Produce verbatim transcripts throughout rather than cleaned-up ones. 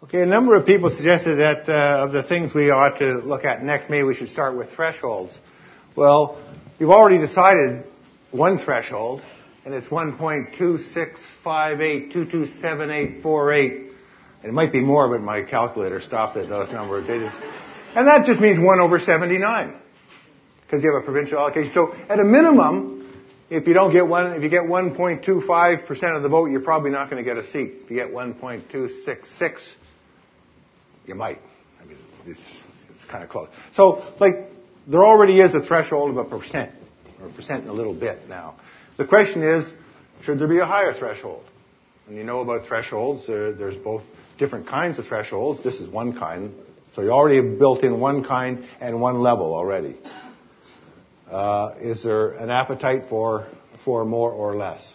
Okay, a number of people suggested that uh, of the things we ought to look at next, maybe we should start with thresholds. Well, you've already decided one threshold, and it's one point two six five eight two two seven eight four eight. And it might be more, but my calculator stopped at those numbers. They just, and that just means one over seventy-nine, because you have a provincial allocation. So at a minimum, if you don't get one, if you get one point two five percent of the vote, you're probably not going to get a seat. If you get one point two six six, you might. I mean, it's, it's kind of close. So, like, there already is a threshold of a percent, or a percent and a little bit now. The question is, should there be a higher threshold? And you know about thresholds. There, there's both different kinds of thresholds. This is one kind. So you already have built in one kind and one level already. Uh, is there an appetite for, for more or less?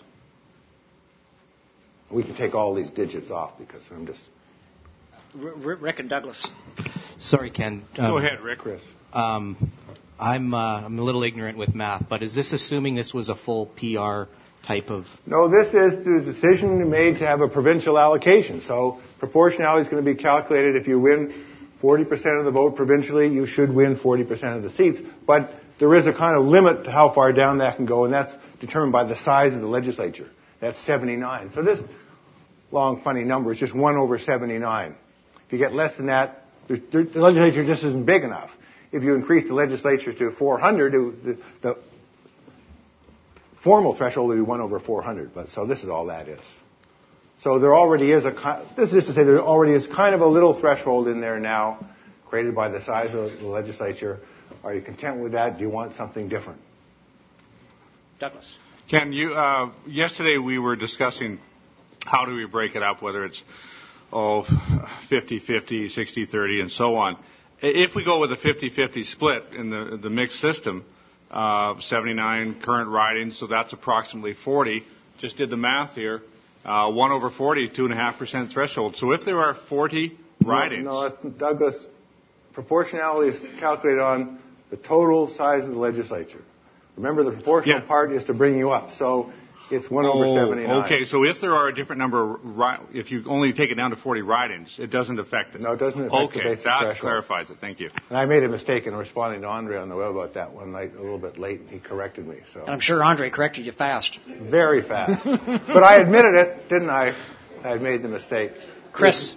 We can take all these digits off because I'm just... Rick and Douglas. Sorry, Ken. Um, Go ahead, Rick. Chris. Um, I'm uh, I'm a little ignorant with math, but is this assuming this was a full P R type of... No, this is the decision made to have a provincial allocation. So proportionality is going to be calculated. If you win forty percent of the vote provincially, you should win forty percent of the seats. But there is a kind of limit to how far down that can go, and that's determined by the size of the legislature. That's seventy-nine. So this long, funny number is just one over seventy-nine. If you get less than that, the legislature just isn't big enough. If you increase the legislature to four hundred, the, the formal threshold would be one over four hundred. But so this is all that is. So there already is a, this is to say there already is kind of a little threshold in there now, created by the size of the legislature. Are you content with that? Do you want something different? Douglas. Ken, you, uh, yesterday we were discussing how do we break it up, whether it's oh, fifty-fifty, sixty-thirty, and so on. If we go with a fifty-fifty split in the, the mixed system, uh, seventy-nine current ridings, so that's approximately forty. Just did the math here. Uh, one over forty, two point five percent threshold. So if there are forty ridings... No, no, Douglas, proportionality is calculated on the total size of the legislature. Remember, the proportional yeah. part is to bring you up. So it's one oh, over seventy-nine. Okay, so if there are a different number, of, if you only take it down to forty ridings, it doesn't affect it. No, it doesn't affect okay, the basic that threshold. Clarifies it. Thank you. And I made a mistake in responding to Andre on the web about that one night, a little bit late, and he corrected me. So and I'm sure Andre corrected you fast. Very fast. But I admitted it, didn't I? I had made the mistake. Chris.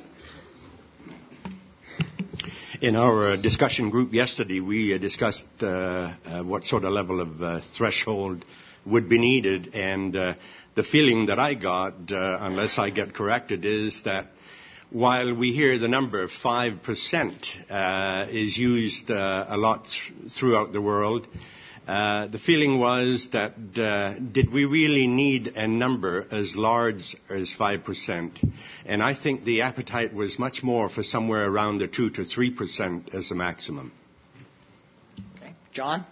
In our uh, discussion group yesterday, we uh, discussed uh, uh, what sort of level of uh, threshold would be needed, and uh, the feeling that I got, uh, unless I get corrected, is that while we hear the number of five percent uh, is used uh, a lot th- throughout the world, uh, the feeling was that uh, did we really need a number as large as five percent? And I think the appetite was much more for somewhere around the two to three percent as a maximum. Okay. John?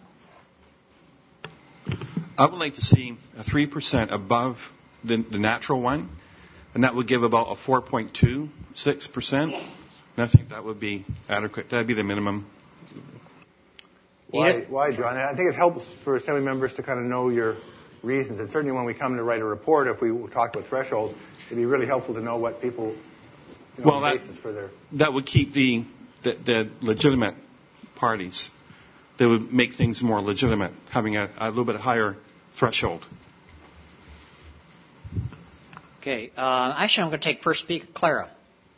I would like to see a three percent above the, the natural one, and that would give about a four point two six percent. And I think that would be adequate. That would be the minimum. Why, why, John? I think it helps for Assembly members to kind of know your reasons. And certainly when we come to write a report, if we talk about thresholds, it'd be really helpful to know what people, you know, well, the that, basis for their... That would keep the, the, the legitimate parties. They would make things more legitimate, having a, a little bit higher threshold. Okay. Uh, actually, I'm going to take first speaker, Clara.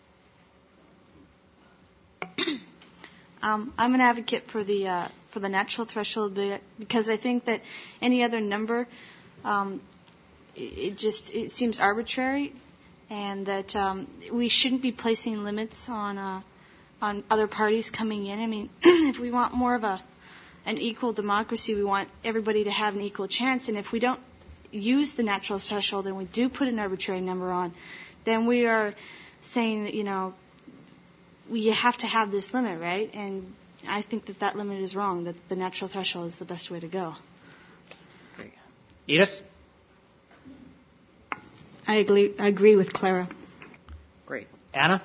Um, I'm an advocate for the uh, for the natural threshold because I think that any other number, um, it, it just it seems arbitrary, and that um, we shouldn't be placing limits on uh, on other parties coming in. I mean, if we want more of a an equal democracy, we want everybody to have an equal chance, and if we don't use the natural threshold and we do put an arbitrary number on, then we are saying that, you know, we have to have this limit, right? And I think that that limit is wrong, that the natural threshold is the best way to go. Okay. Edith? I agree, I agree with Clara. Great. Anna?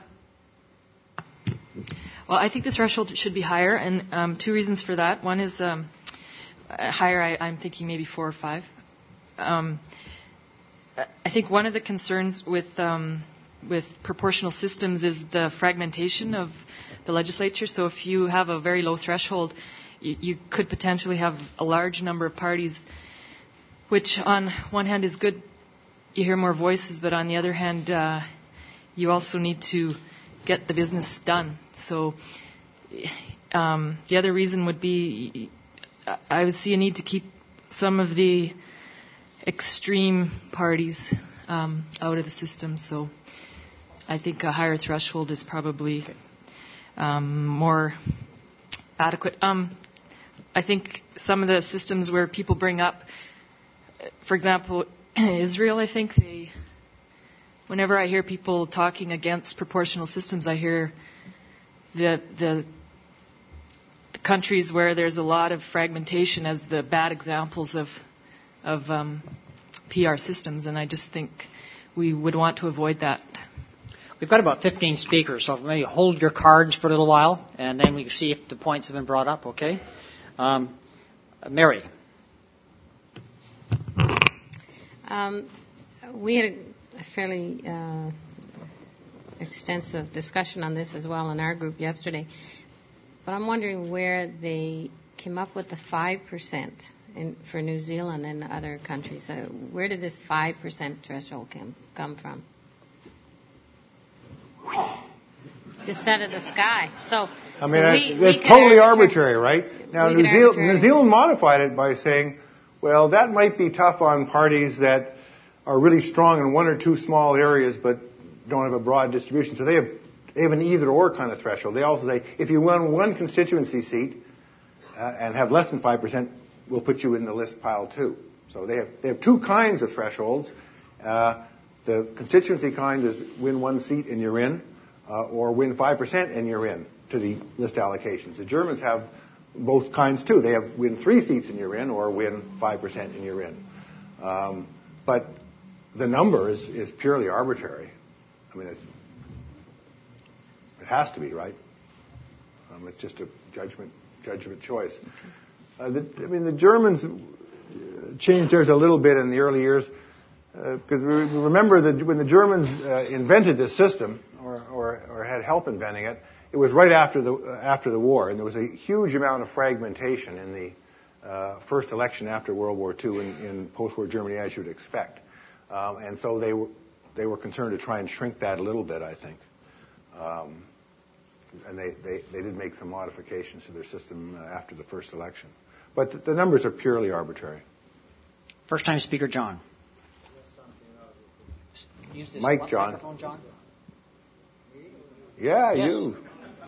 Well, I think the threshold should be higher, and um, two reasons for that. One is um, higher, I, I'm thinking maybe four or five. Um, I think one of the concerns with um, with proportional systems is the fragmentation of the legislature. So if you have a very low threshold, you, you could potentially have a large number of parties, which on one hand is good. You hear more voices, but on the other hand, uh, you also need to get the business done. So um, the other reason would be I would see a need to keep some of the extreme parties um, out of the system. So I think a higher threshold is probably um, more adequate. Um, I think some of the systems where people bring up, for example, Israel, I think they, whenever I hear people talking against proportional systems, I hear the, the the countries where there's a lot of fragmentation as the bad examples of of um, P R systems, and I just think we would want to avoid that. We've got about fifteen speakers, so maybe hold your cards for a little while, and then we can see if the points have been brought up, okay? Um, Mary. Um, we had a fairly uh, extensive discussion on this as well in our group yesterday, but I'm wondering where they came up with the five percent in, for New Zealand and other countries. Uh, where did this five percent threshold come, come from? Just out of the sky. So, I mean, so we, it's we totally arbitrary. arbitrary, right? Now, We New, could Zeal- arbitrary. New Zealand modified it by saying, well, that might be tough on parties that are really strong in one or two small areas but don't have a broad distribution. So they have, they have an either-or kind of threshold. They also say, if you win one constituency seat uh, and have less than five percent, we'll put you in the list pile two. So they have, they have two kinds of thresholds. Uh, the constituency kind is win one seat and you're in, uh, or win five percent and you're in to the list allocations. The Germans have both kinds too. They have win three seats and you're in, or win five percent and you're in. Um, but the number is, is purely arbitrary. I mean, it, it has to be, right? Um, it's just a judgment judgment choice. Uh, the, I mean, the Germans changed theirs a little bit in the early years because uh, we remember that when the Germans uh, invented this system, or, or, or had help inventing it, it was right after the uh, after the war, and there was a huge amount of fragmentation in the uh, first election after World War Two in, in post-war Germany, as you would expect. Um, and so they were they were concerned to try and shrink that a little bit, I think. Um, and they, they, they did make some modifications to their system uh, after the first election. But the, the numbers are purely arbitrary. First time speaker, John. Use this Mike, John. microphone, John. Yeah, Yes. you.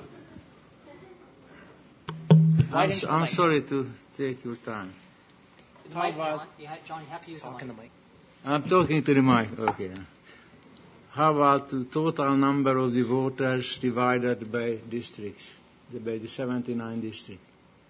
I'm, s- I'm sorry to take your time. The mic, John. You have, John, you have to use the mic. I'm talking to the mic. Okay. How about the total number of the voters divided by districts, the, by the seventy-nine districts?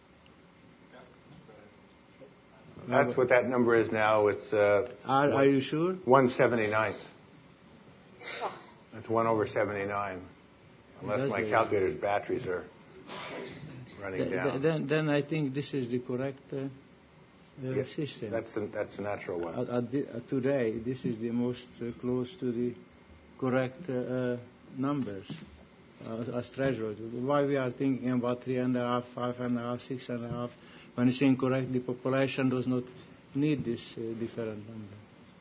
That's what that number is now. It's uh, Are, are you sure? one seventy-ninth. That's one over seventy-nine. Unless That's my a- calculator's batteries are running Th- down. th- then, then I think this is the correct uh, uh, Yes, system. That's the, that's the natural one. At, at the, uh, today, this is the most uh, close to the correct uh, uh, numbers uh, as threshold. Why we are thinking about three and a half, five and a half, six and a half? When it's incorrect, the population does not need this uh, different number.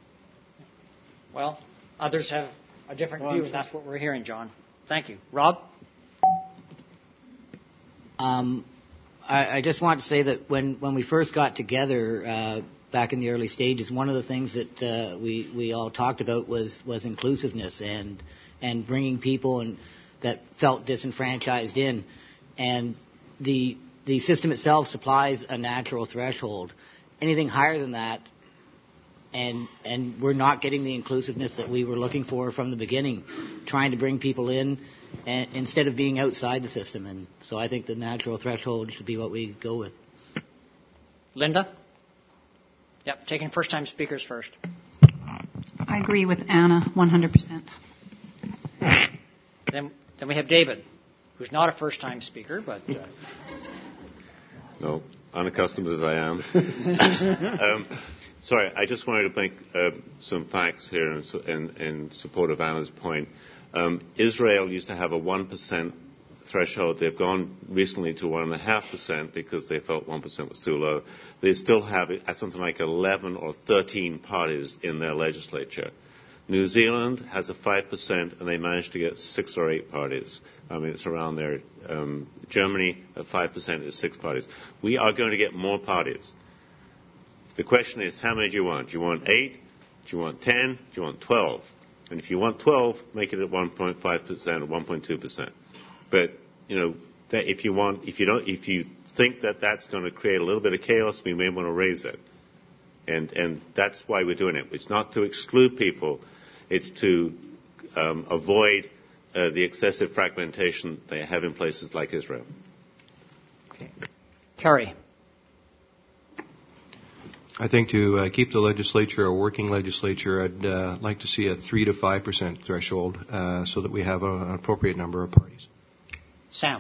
Well, others have a different Well, view, and that's what we're hearing, John. Thank you. Rob? Um, I, I just want to say that when, when we first got together uh, back in the early stages, one of the things that uh, we, we all talked about was, was inclusiveness and and bringing people and that felt disenfranchised in. And the the system itself supplies a natural threshold. Anything higher than that, and and we're not getting the inclusiveness that we were looking for from the beginning, trying to bring people in and, instead of being outside the system. And so I think the natural threshold should be what we go with. Linda? Yep, taking first-time speakers first. I agree with Anna one hundred percent. Then, then we have David, who's not a first-time speaker, but... Uh, No, unaccustomed as I am. um, sorry, I just wanted to make uh, some facts here in, in, in support of Anna's point. Um, Israel used to have a one percent threshold. They've gone recently to one point five percent because they felt one percent was too low. They still have something like eleven or thirteen parties in their legislature. New Zealand has a five percent, and they managed to get six or eight parties. I mean, it's around there. Um, Germany, at five percent, is six parties. We are going to get more parties. The question is, how many do you want? Do you want eight? Do you want ten? Do you want twelve? And if you want twelve, make it at one point five percent or one point two percent. But, you know, that if you want, if you don't, if you think that that's going to create a little bit of chaos, we may want to raise it. And, and that's why we're doing it. It's not to exclude people. It's to um, avoid uh, the excessive fragmentation they have in places like Israel. Okay. Kerry. I think to uh, keep the legislature a working legislature, I'd uh, like to see a three to five percent threshold uh, so that we have a, an appropriate number of parties. Sam.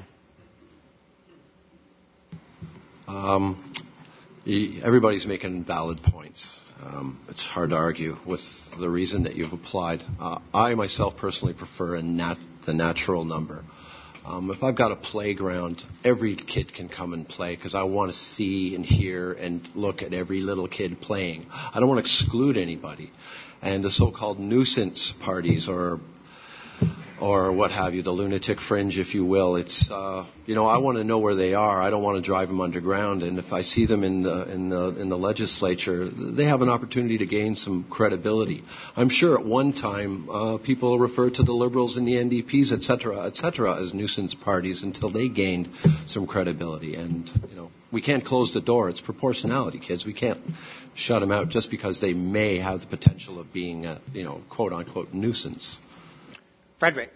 Um, everybody's making valid points. Um, it's hard to argue with the reason that you've applied. Uh, I myself personally prefer a nat- the natural number. Um, if I've got a playground, every kid can come and play because I want to see and hear and look at every little kid playing. I don't want to exclude anybody. And the so-called nuisance parties or or what have you, the lunatic fringe, if you will. It's, uh, you know, I want to know where they are. I don't want to drive them underground. And if I see them in the, in the, in the legislature, they have an opportunity to gain some credibility. I'm sure at one time, uh, people referred to the Liberals and the N D Ps, et cetera, et cetera, as nuisance parties until they gained some credibility. And, you know, we can't close the door. It's proportionality, kids. We can't shut them out just because they may have the potential of being a, you know, quote unquote nuisance. Frederick.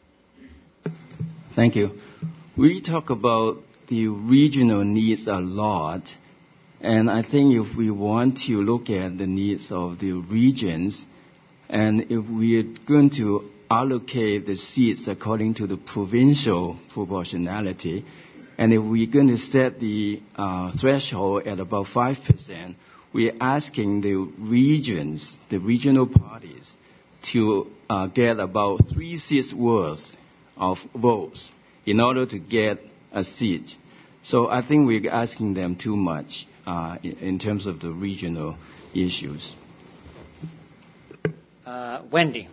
Thank you. We talk about the regional needs a lot, and I think if we want to look at the needs of the regions, and if we're going to allocate the seats according to the provincial proportionality, and if we're going to set the uh, threshold at about five percent, we're asking the regions, the regional parties, to uh, get about three seats worth of votes in order to get a seat. So I think we're asking them too much uh, in, in terms of the regional issues. Uh, Wendy.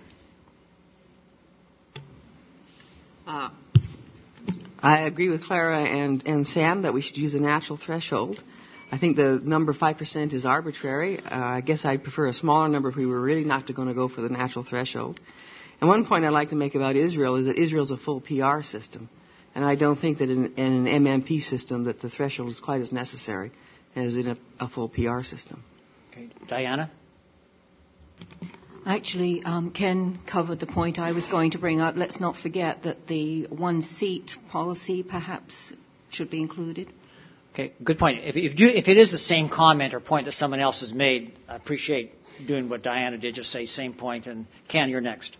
Uh, I agree with Clara and, and Sam that we should use a natural threshold. I think the number five percent is arbitrary. Uh, I guess I'd prefer a smaller number if we were really not going to go for the natural threshold. And one point I'd like to make about Israel is that Israel's a full P R system. And I don't think that in, in an M M P system that the threshold is quite as necessary as in a, a full P R system. Okay. Diana? Actually, um, Ken covered the point I was going to bring up. Let's not forget that the one-seat policy perhaps should be included. Okay, good point. If, if, you, if it is the same comment or point that someone else has made, I appreciate doing what Diana did, just say same point. And Ken, you're next.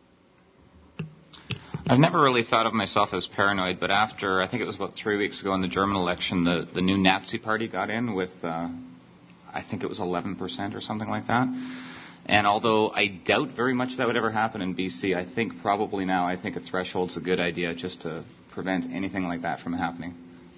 I've never really thought of myself as paranoid, but after, I think it was about three weeks ago in the German election, the, the new Nazi party got in with, uh, I think it was eleven percent or something like that. And although I doubt very much that would ever happen in B C, I think probably now, I think a threshold's a good idea just to prevent anything like that from happening.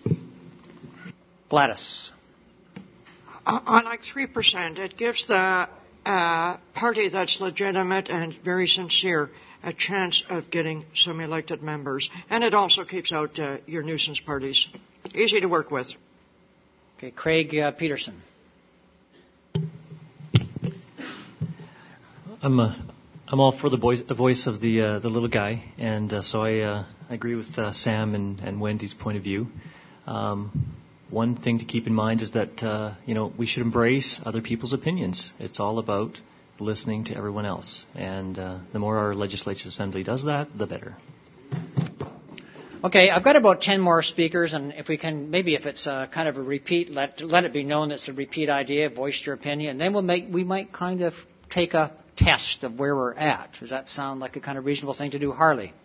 Gladys. I, I like three percent. It gives the uh, party that's legitimate and very sincere a chance of getting some elected members. And it also keeps out uh, your nuisance parties. Easy to work with. Okay, Craig uh, Peterson. I'm uh, I'm all for the voice, the voice of the uh, the little guy, and uh, so I, uh, I agree with uh, Sam and, and Wendy's point of view. Um, one thing to keep in mind is that uh, you know we should embrace other people's opinions. It's all about listening to everyone else, and uh, the more our legislative assembly does that, the better. Okay, I've got about ten more speakers, and if we can, maybe if it's uh, kind of a repeat, let let it be known that it's a repeat idea. Voice your opinion, and then we'll make we might kind of take a test of where we're at. Does that sound like a kind of reasonable thing to do, Harley?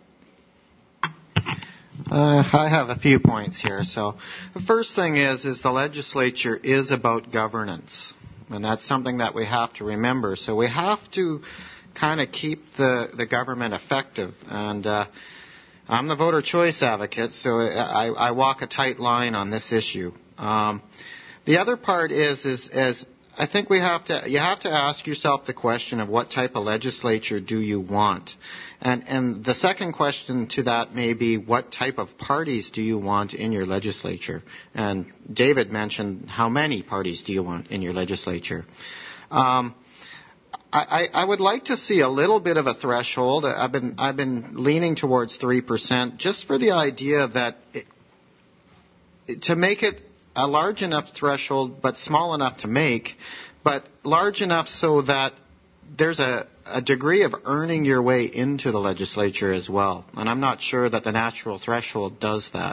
Uh, I have a few points here. So, the first thing is, is the legislature is about governance, and that's something that we have to remember. So we have to kind of keep the, the government effective. And uh, I'm the voter choice advocate, so I, I walk a tight line on this issue. Um, the other part is, is, is I think we have to, you have to ask yourself the question of what type of legislature do you want? And, and the second question to that may be, what type of parties do you want in your legislature? And David mentioned, how many parties do you want in your legislature? Um, I, I would like to see a little bit of a threshold. I've been, I've been leaning towards three percent, just for the idea that it, to make it a large enough threshold, but small enough to make, but large enough so that there's a, a degree of earning your way into the legislature as well. And I'm not sure that the natural threshold does that.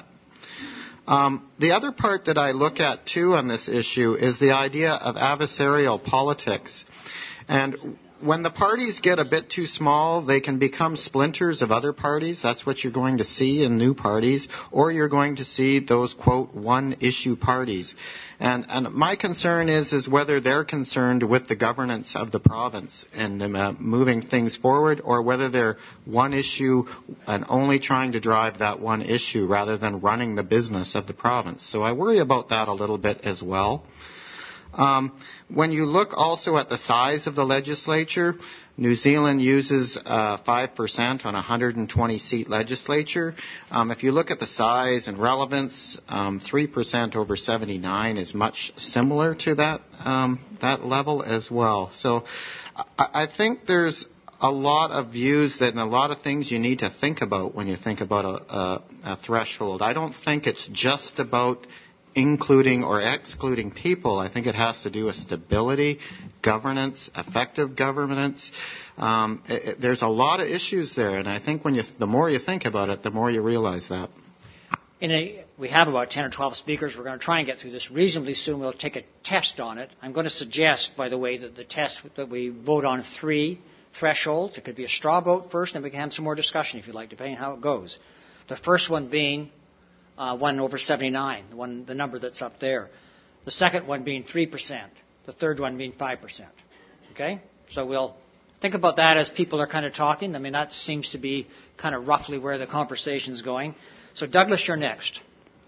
Um, the other part that I look at, too, on this issue is the idea of adversarial politics. And when the parties get a bit too small, they can become splinters of other parties. That's what you're going to see in new parties. Or you're going to see those, quote, one-issue parties. And, and my concern is, is whether they're concerned with the governance of the province and uh, moving things forward, or whether they're one issue and only trying to drive that one issue rather than running the business of the province. So I worry about that a little bit as well. Um, when you look also at the size of the legislature, New Zealand uses uh, five percent on a one hundred twenty seat legislature. Um, if you look at the size and relevance, um, three percent over seventy-nine is much similar to that um, that level as well. So I, I think there's a lot of views that and a lot of things you need to think about when you think about a, a, a threshold. I don't think it's just about including or excluding people. I think it has to do with stability, governance, effective governance. Um, it, it, there's a lot of issues there, and I think when you, the more you think about it, the more you realize that. In a, we have about ten or twelve speakers. We're going to try and get through this reasonably soon. We'll take a test on it. I'm going to suggest, by the way, that the test that we vote on three thresholds. It could be a straw vote first, and we can have some more discussion if you like, depending on how it goes. The first one being Uh, one over seventy-nine, the, one, the number that's up there. The second one being three percent. The third one being five percent. Okay? So we'll think about that as people are kind of talking. I mean, that seems to be kind of roughly where the conversation's going. So Douglas, you're next.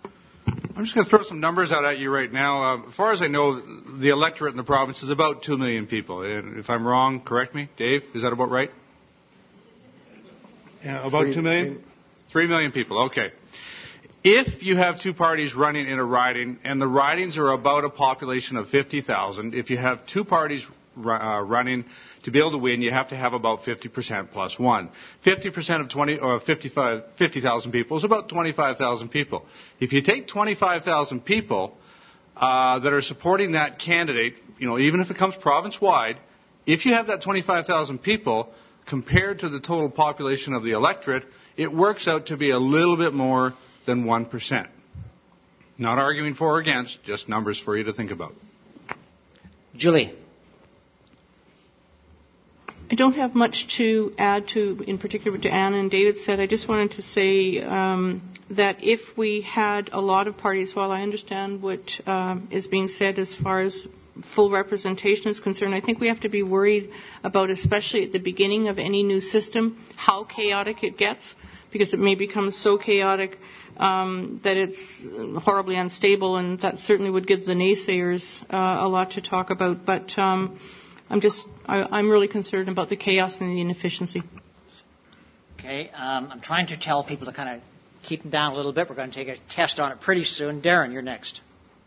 I'm just going to throw some numbers out at you right now. Uh, as far as I know, the electorate in the province is about two million people. And if I'm wrong, correct me. Dave, is that about right? Yeah, about Three, two million? Three million people, okay. If you have two parties running in a riding, and the ridings are about a population of fifty thousand, if you have two parties uh, running to be able to win, you have to have about fifty percent plus one. fifty percent of twenty or fifty-five, fifty thousand people is about twenty-five thousand people. If you take twenty-five thousand people uh, that are supporting that candidate, you know, even if it comes province-wide, if you have that twenty-five thousand people compared to the total population of the electorate, it works out to be a little bit more than one percent. Not arguing for or against, just numbers for you to think about. Julie. I don't have much to add to, in particular, what Anna and David said. I just wanted to say um, that if we had a lot of parties, while I understand what um, is being said as far as full representation is concerned, I think we have to be worried about, especially at the beginning of any new system, how chaotic it gets, because it may become so chaotic Um, that it's horribly unstable, and that certainly would give the naysayers uh, a lot to talk about. But um, I'm just, I, I'm really concerned about the chaos and the inefficiency. Okay, um, I'm trying to tell people to kind of keep them down a little bit. We're going to take a test on it pretty soon. Darren, you're next.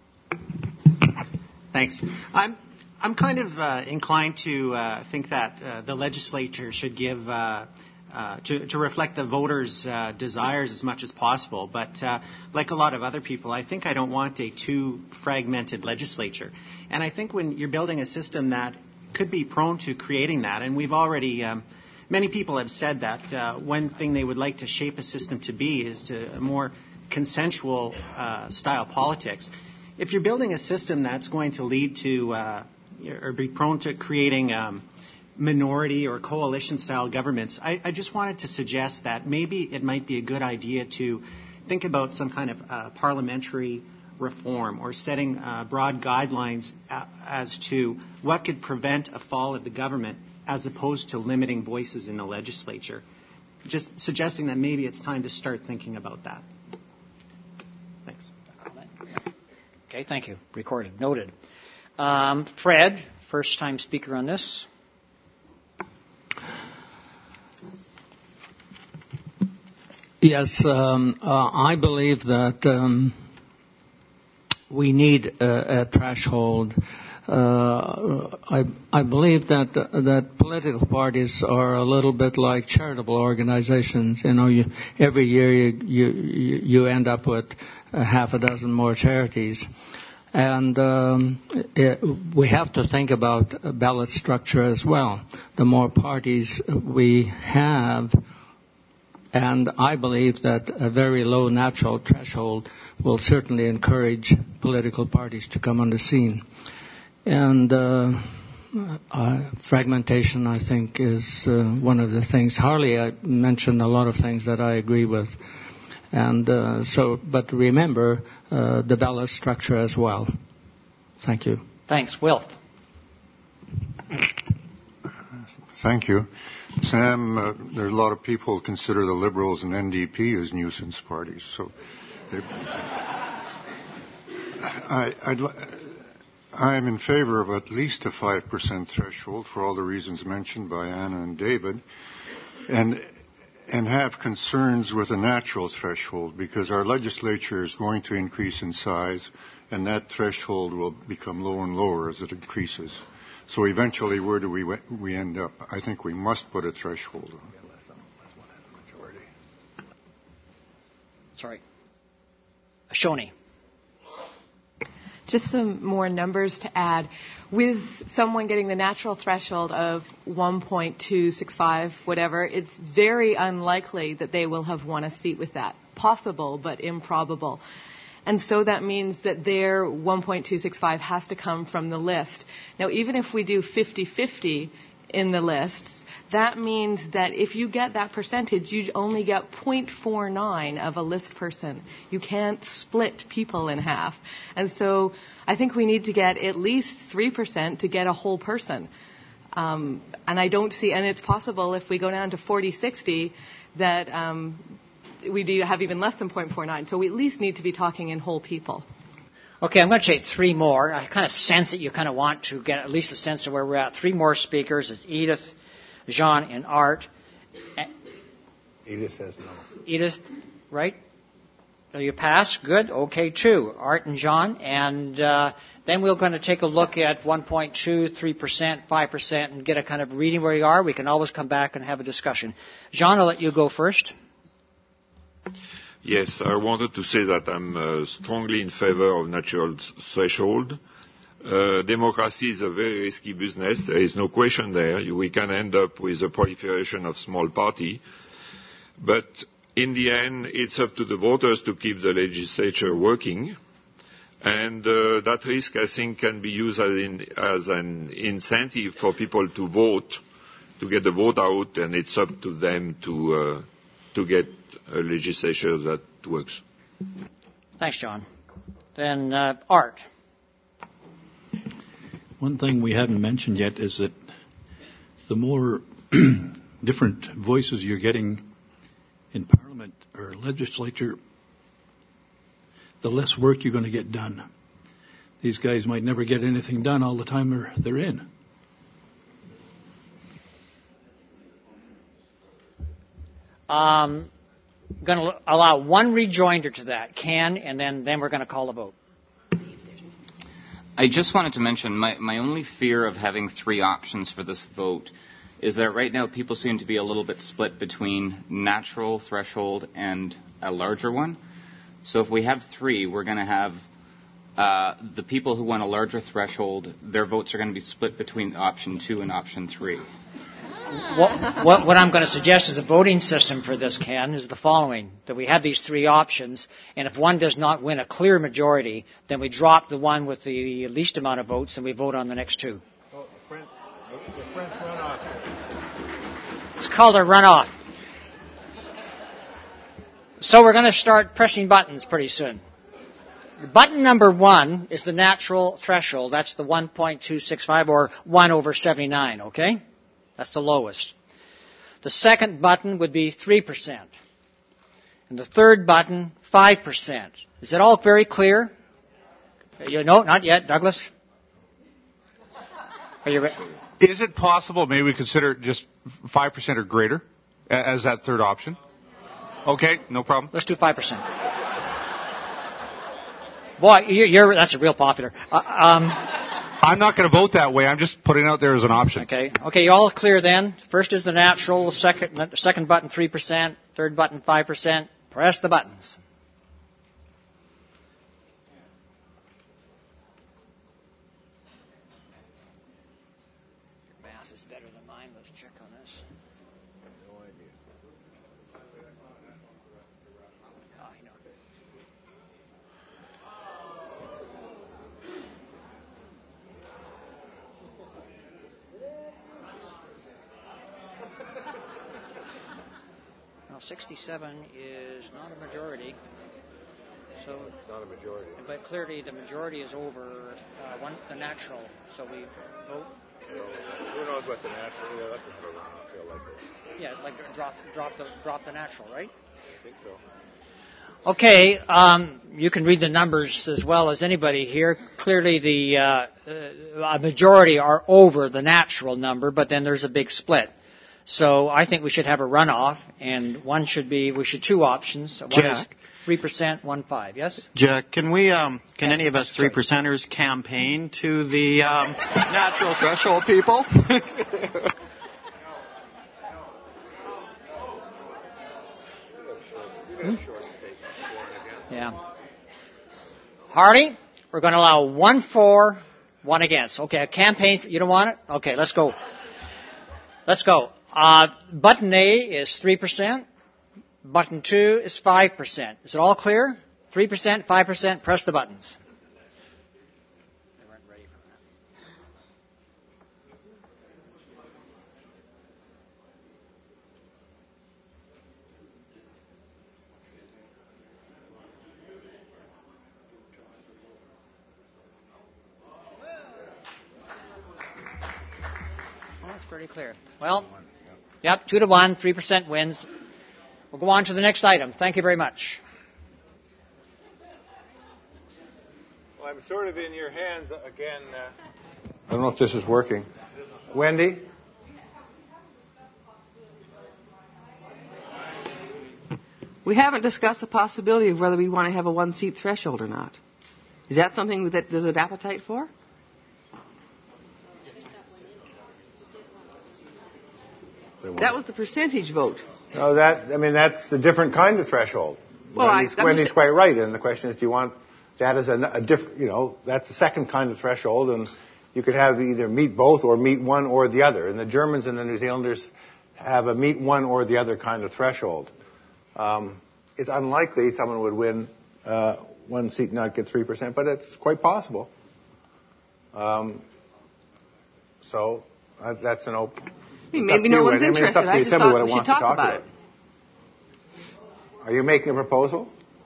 Thanks. I'm I'm kind of uh, inclined to uh, think that uh, the legislature should give Uh, Uh, to, to reflect the voters' uh, desires as much as possible. But uh, like a lot of other people, I think I don't want a too fragmented legislature. And I think when you're building a system that could be prone to creating that, and we've already, um, many people have said that uh, one thing they would like to shape a system to be is to a more consensual uh, style politics. If you're building a system that's going to lead to uh, or be prone to creating um, minority or coalition-style governments, I, I just wanted to suggest that maybe it might be a good idea to think about some kind of uh, parliamentary reform or setting uh, broad guidelines a- as to what could prevent a fall of the government as opposed to limiting voices in the legislature. Just suggesting that maybe it's time to start thinking about that. Thanks. Okay, thank you. Recorded. Noted. Um, Fred, first time speaker on this. Yes, um, uh, I believe that um, we need a, a threshold. Uh, I, I believe that that political parties are a little bit like charitable organizations. You know, you, every year you, you you end up with a half a dozen more charities, and um, it, we have to think about ballot structure as well. The more parties we have. And I believe that a very low natural threshold will certainly encourage political parties to come on the scene. And uh, uh, fragmentation, I think, is uh, one of the things. Harley I mentioned a lot of things that I agree with. And uh, so, but remember uh, the ballot structure as well. Thank you. Thanks. Wilf. Thank you. Sam, uh, there's a lot of people who consider the Liberals and N D P as nuisance parties. So I, I'd, I'm in favor of at least a five percent threshold for all the reasons mentioned by Anna and David, and, and have concerns with a natural threshold because our legislature is going to increase in size, and that threshold will become lower and lower as it increases. So eventually, where do we we end up? I think we must put a threshold on. Sorry. Shoni. Just some more numbers to add. With someone getting the natural threshold of one point two six five, whatever, it's very unlikely that they will have won a seat with that. Possible, but improbable. And so that means that their one point two six five has to come from the list. Now, even if we do fifty-fifty in the lists, that means that if you get that percentage, you only get zero point four nine of a list person. You can't split people in half. And so I think we need to get at least three percent to get a whole person. Um, and I don't see, and it's possible if we go down to forty sixty that um, we do have even less than zero point four nine. So we at least need to be talking in whole people. Okay, I'm going to take three more. I kind of sense that you kind of want to get at least a sense of where we're at. Three more speakers. It's Edith, Jean, and Art. Edith says no. Edith, right? You pass? Good. Okay, two. Art and Jean. And uh, then we're going to take a look at one point two, three percent, five percent, and get a kind of reading where you are. We can always come back and have a discussion. Jean, I'll let you go first. Yes, I wanted to say that I'm uh, strongly in favor of natural threshold. Uh, democracy is a very risky business. There is no question there. We can end up with a proliferation of small parties. But in the end, it's up to the voters to keep the legislature working. And uh, that risk, I think, can be used as, in, as an incentive for people to vote, to get the vote out, and it's up to them to uh, to get a legislature that works. Thanks, John. Then uh, Art. One thing we haven't mentioned yet is that the more different voices you're getting in Parliament or legislature, the less work you're going to get done. These guys might never get anything done all the time they're, they're in. Um, going to allow one rejoinder to that, Ken, and then, then we're going to call a vote. I just wanted to mention my, my only fear of having three options for this vote is that right now people seem to be a little bit split between natural threshold and a larger one. So if we have three, we're going to have uh, the people who want a larger threshold, their votes are going to be split between option two and option three. What, what, what I'm going to suggest as a voting system for this, Ken, is the following, that we have these three options, and if one does not win a clear majority, then we drop the one with the least amount of votes and we vote on the next two. Oh, the French, the French runoff. It's called a runoff. So we're going to start pressing buttons pretty soon. Button number one is the natural threshold. That's the one point two six five or one over seventy-nine, okay? That's the lowest. The second button would be three percent. And the third button, five percent. Is it all very clear? You, no, not yet. Douglas? Are you ready? Is it possible maybe we consider just five percent or greater as that third option? Okay, no problem. Let's do five percent. Boy, you're, you're, that's real popular. Uh, um, I'm not going to vote that way. I'm just putting it out there as an option. Okay. Okay, you all clear then? First is the natural, second, second button three percent, third button five percent. Press the buttons. Your math is better than mine. Let's check on this. No idea. Oh, I know. Now, sixty-seven is not a majority. So it's not a majority. But clearly the majority is over uh, one, the natural. So we vote. So, who knows what the natural? Yeah, that's a run. I feel like it. Yeah, like drop, drop the, drop the natural, right? I think so. Okay, um, you can read the numbers as well as anybody here. Clearly, the uh, uh, a majority are over the natural number, but then there's a big split. So I think we should have a runoff, and one should be we should two options. One Jack. is three percent, one five. Yes. Jack, can we? Um, can any of us three percenters campaign to the um, natural threshold people? Hmm? Yeah. Hardy, we're going to allow one for, one against. Okay, a campaign. You don't want it? Okay, let's go. Let's go. Uh, button A is three percent. Button two is five percent. Is it all clear? three percent, five percent. Press the buttons. Well, that's pretty clear. Well, yep, two to one, three percent wins. We'll go on to the next item. Thank you very much. Well, I'm sort of in your hands again. Uh, I don't know if this is working. Wendy? We haven't discussed the possibility of whether we want to have a one-seat threshold or not. Is that something that there's an appetite for? That was the percentage vote. No, that I mean that's the different kind of threshold. Well, Wendy's, I, Wendy's quite right, and the question is, do you want that as a, a different? You know, that's the second kind of threshold, and you could have either meet both or meet one or the other. And the Germans and the New Zealanders have a meet one or the other kind of threshold. Um, it's unlikely someone would win uh, one seat and not get three percent, but it's quite possible. Um, so uh, that's an open. I mean, maybe no one's interested. I, mean, I just thought we should talk, talk about it. Are you making a proposal?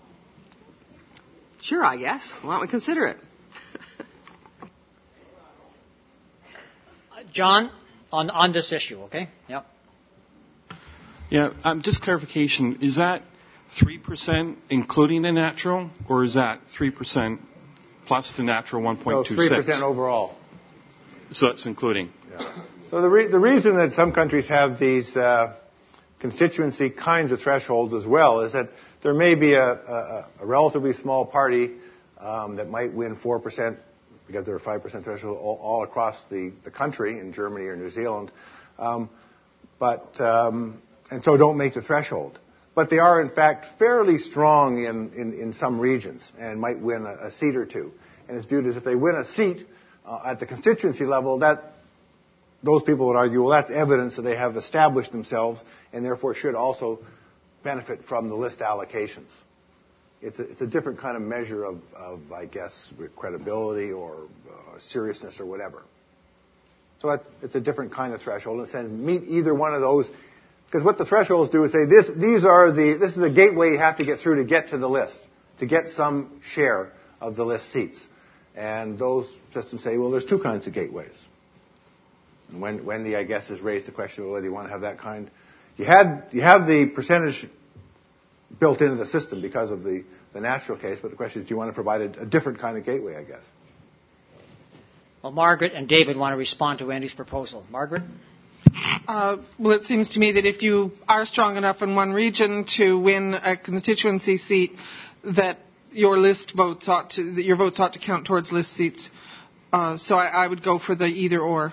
Sure, I guess. Why don't we consider it? John, on on this issue, okay? Yep. Yeah, um, just clarification. Is that three percent including the natural, or is that three percent plus the natural one point two six? No, three percent overall. So that's including. Yeah. So the, re- the reason that some countries have these uh, constituency kinds of thresholds as well is that there may be a, a, a relatively small party um, that might win four percent because there are five percent threshold all, all across the, the country in Germany or New Zealand, um, but um, and so don't make the threshold. But they are in fact fairly strong in, in, in some regions and might win a, a seat or two. And it's viewed as if they win a seat uh, at the constituency level, that those people would argue, well, that's evidence that they have established themselves and therefore should also benefit from the list allocations. It's a, it's a different kind of measure of, of I guess, credibility or uh, seriousness or whatever. So it's, it's a different kind of threshold. And saying meet either one of those, because what the thresholds do is say this: these are the this is the gateway you have to get through to get to the list, to get some share of the list seats. And those systems say, well, there's two kinds of gateways. And when, Wendy, I guess, has raised the question of whether you want to have that kind. You had you have the percentage built into the system because of the, the natural case, but the question is, do you want to provide a, a different kind of gateway, I guess? Well, Margaret and David want to respond to Wendy's proposal. Margaret? Uh, well, it seems to me that if you are strong enough in one region to win a constituency seat, that your list votes ought to, that your votes ought to count towards list seats. Uh, so I, I would go for the either or.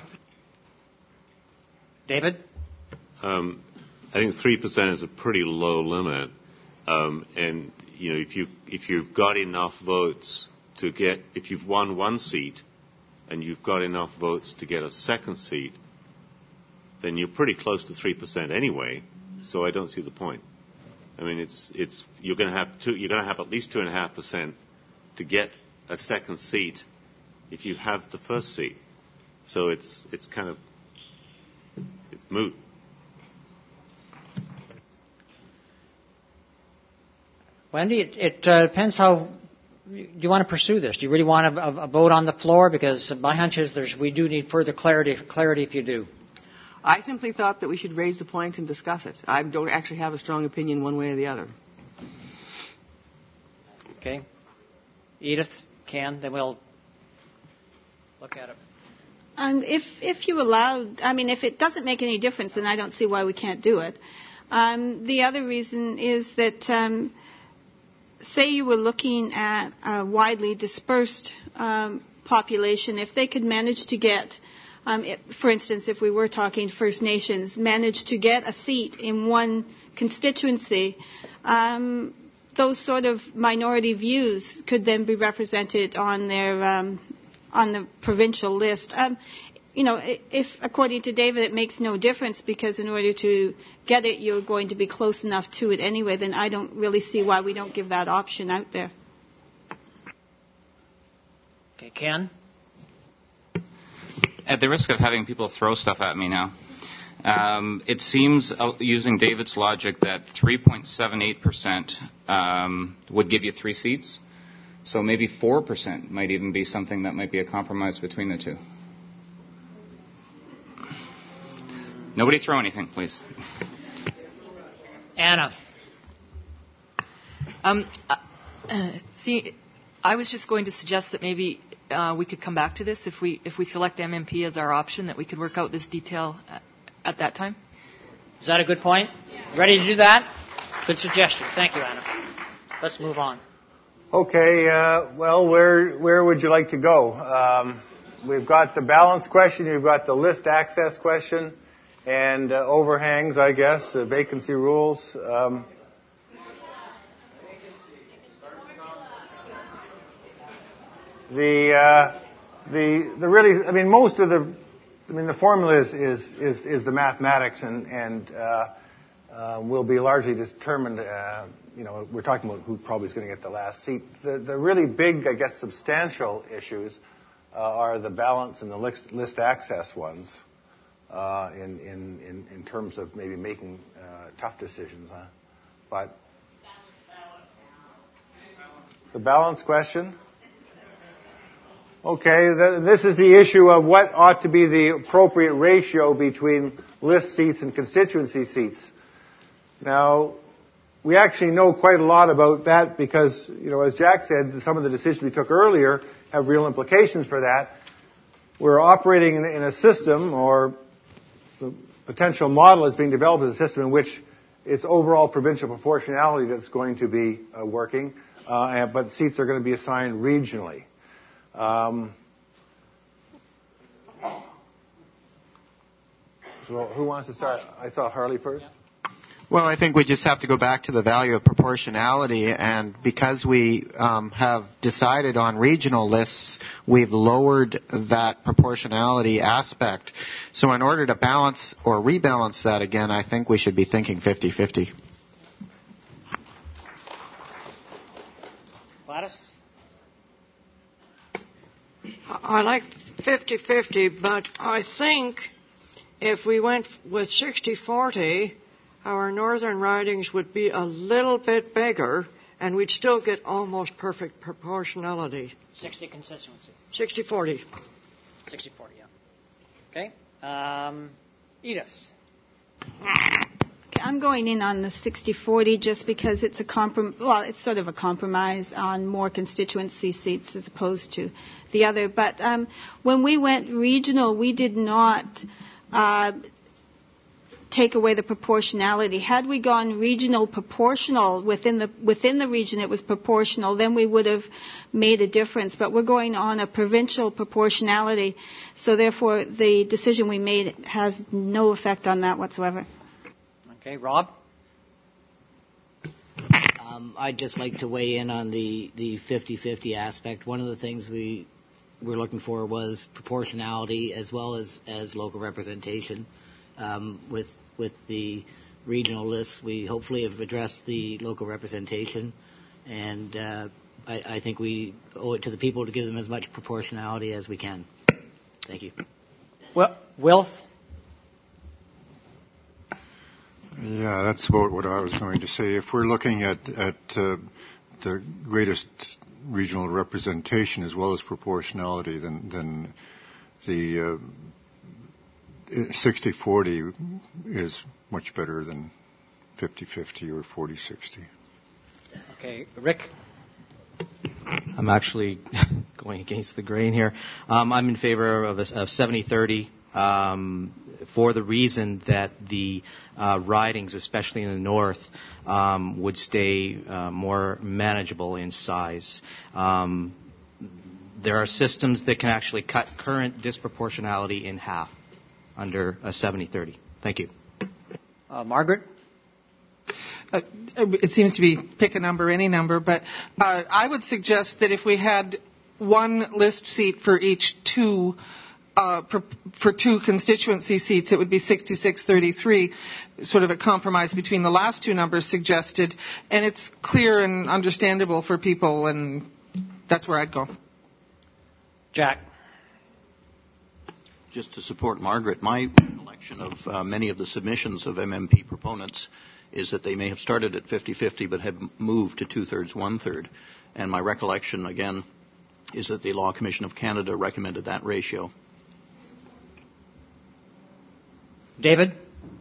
David? Um, I think three percent is a pretty low limit, um, and you know if you if you've got enough votes to get if you've won one seat, and you've got enough votes to get a second seat, then you're pretty close to three percent anyway. So I don't see the point. I mean, it's it's you're going to have two, you're going to have at least two and a half percent to get a second seat if you have the first seat. So it's it's kind of it's moot. Wendy, it, it uh, depends how do you want to pursue this. Do you really want a, a, a vote on the floor? Because my hunch is there's we do need further clarity. Clarity if you do. I simply thought that we should raise the point and discuss it. I don't actually have a strong opinion one way or the other. Okay. Edith, Ken, then we'll look at it. And if if you allow, I mean, if it doesn't make any difference, then I don't see why we can't do it. Um, the other reason is that, um, say you were looking at a widely dispersed um, population, if they could manage to get Um, it, for instance, if we were talking First Nations, managed to get a seat in one constituency, um, those sort of minority views could then be represented on their um, on the provincial list. Um, you know, if according to David, it makes no difference because in order to get it, you're going to be close enough to it anyway. Then I don't really see why we don't give that option out there. Okay, Ken. At the risk of having people throw stuff at me now, um, it seems, uh, using David's logic, that three point seven eight percent um, would give you three seats. So maybe four percent might even be something that might be a compromise between the two. Nobody throw anything, please. Anna. Um, uh, see, I was just going to suggest that maybe Uh, we could come back to this if we if we select M M P as our option, that we could work out this detail at, at that time. Is that a good point? Ready to do that? Good suggestion. Thank you, Anna. Let's move on. Okay. Uh, well, where where would you like to go? Um, we've got the balance question. You've got the list access question, and uh, overhangs, I guess, uh, vacancy rules. Um, The, uh, the, the really, I mean, most of the, I mean, the formula is, is, is, is the mathematics and, and, uh, uh, will be largely determined, uh, you know, we're talking about who probably is going to get the last seat. The, the really big, I guess, substantial issues, uh, are the balance and the list, list access ones, uh, in, in, in, in terms of maybe making, uh, tough decisions, huh? But, the balance question? Okay, th- this is the issue of what ought to be the appropriate ratio between list seats and constituency seats. Now, we actually know quite a lot about that because, you know, as Jack said, some of the decisions we took earlier have real implications for that. We're operating in, in a system, or the potential model is being developed as a system in which it's overall provincial proportionality that's going to be uh, working, uh, but seats are going to be assigned regionally. Um, so who wants to start? I saw Harley first. Well, I think we just have to go back to the value of proportionality, and because we um, have decided on regional lists, we've lowered that proportionality aspect. So in order to balance or rebalance that again, I think we should be thinking fifty-fifty. Gladys? I like fifty-fifty, but I think if we went with sixty forty, our northern ridings would be a little bit bigger, and we'd still get almost perfect proportionality. sixty constituency. sixty forty. sixty forty, yeah. Okay. Um, Edith. I'm going in on the sixty forty just because it's a comprom- well, it's sort of a compromise on more constituency seats as opposed to the other. But um, when we went regional, we did not uh, take away the proportionality. Had we gone regional proportional within the within the region, it was proportional. Then we would have made a difference. But we're going on a provincial proportionality, so therefore the decision we made has no effect on that whatsoever. Okay, Rob? Um, I'd just like to weigh in on the, the fifty-fifty aspect. One of the things we were looking for was proportionality as well as, as local representation. Um, with with the regional lists, we hopefully have addressed the local representation, and uh, I, I think we owe it to the people to give them as much proportionality as we can. Thank you. Well, Wilf? Yeah, that's about what I was going to say. If we're looking at, at uh, the greatest regional representation as well as proportionality, then, then the uh, sixty forty is much better than fifty-fifty or forty sixty. Okay, Rick? I'm actually going against the grain here. Um, I'm in favor of, a, of seventy thirty. Um, for the reason that the uh, ridings, especially in the north, um, would stay uh, more manageable in size. Um, there are systems that can actually cut current disproportionality in half under a seventy thirty. Thank you. Uh, Margaret? Uh, it seems to be pick a number, any number, but uh, I would suggest that if we had one list seat for each two Uh, for, for two constituency seats, it would be sixty-six thirty-three, sort of a compromise between the last two numbers suggested, and it's clear and understandable for people, and that's where I'd go. Jack? Just to support Margaret, my recollection of uh, many of the submissions of M M P proponents is that they may have started at fifty-fifty but have moved to two-thirds, one-third. And my recollection, again, is that the Law Commission of Canada recommended that ratio. David?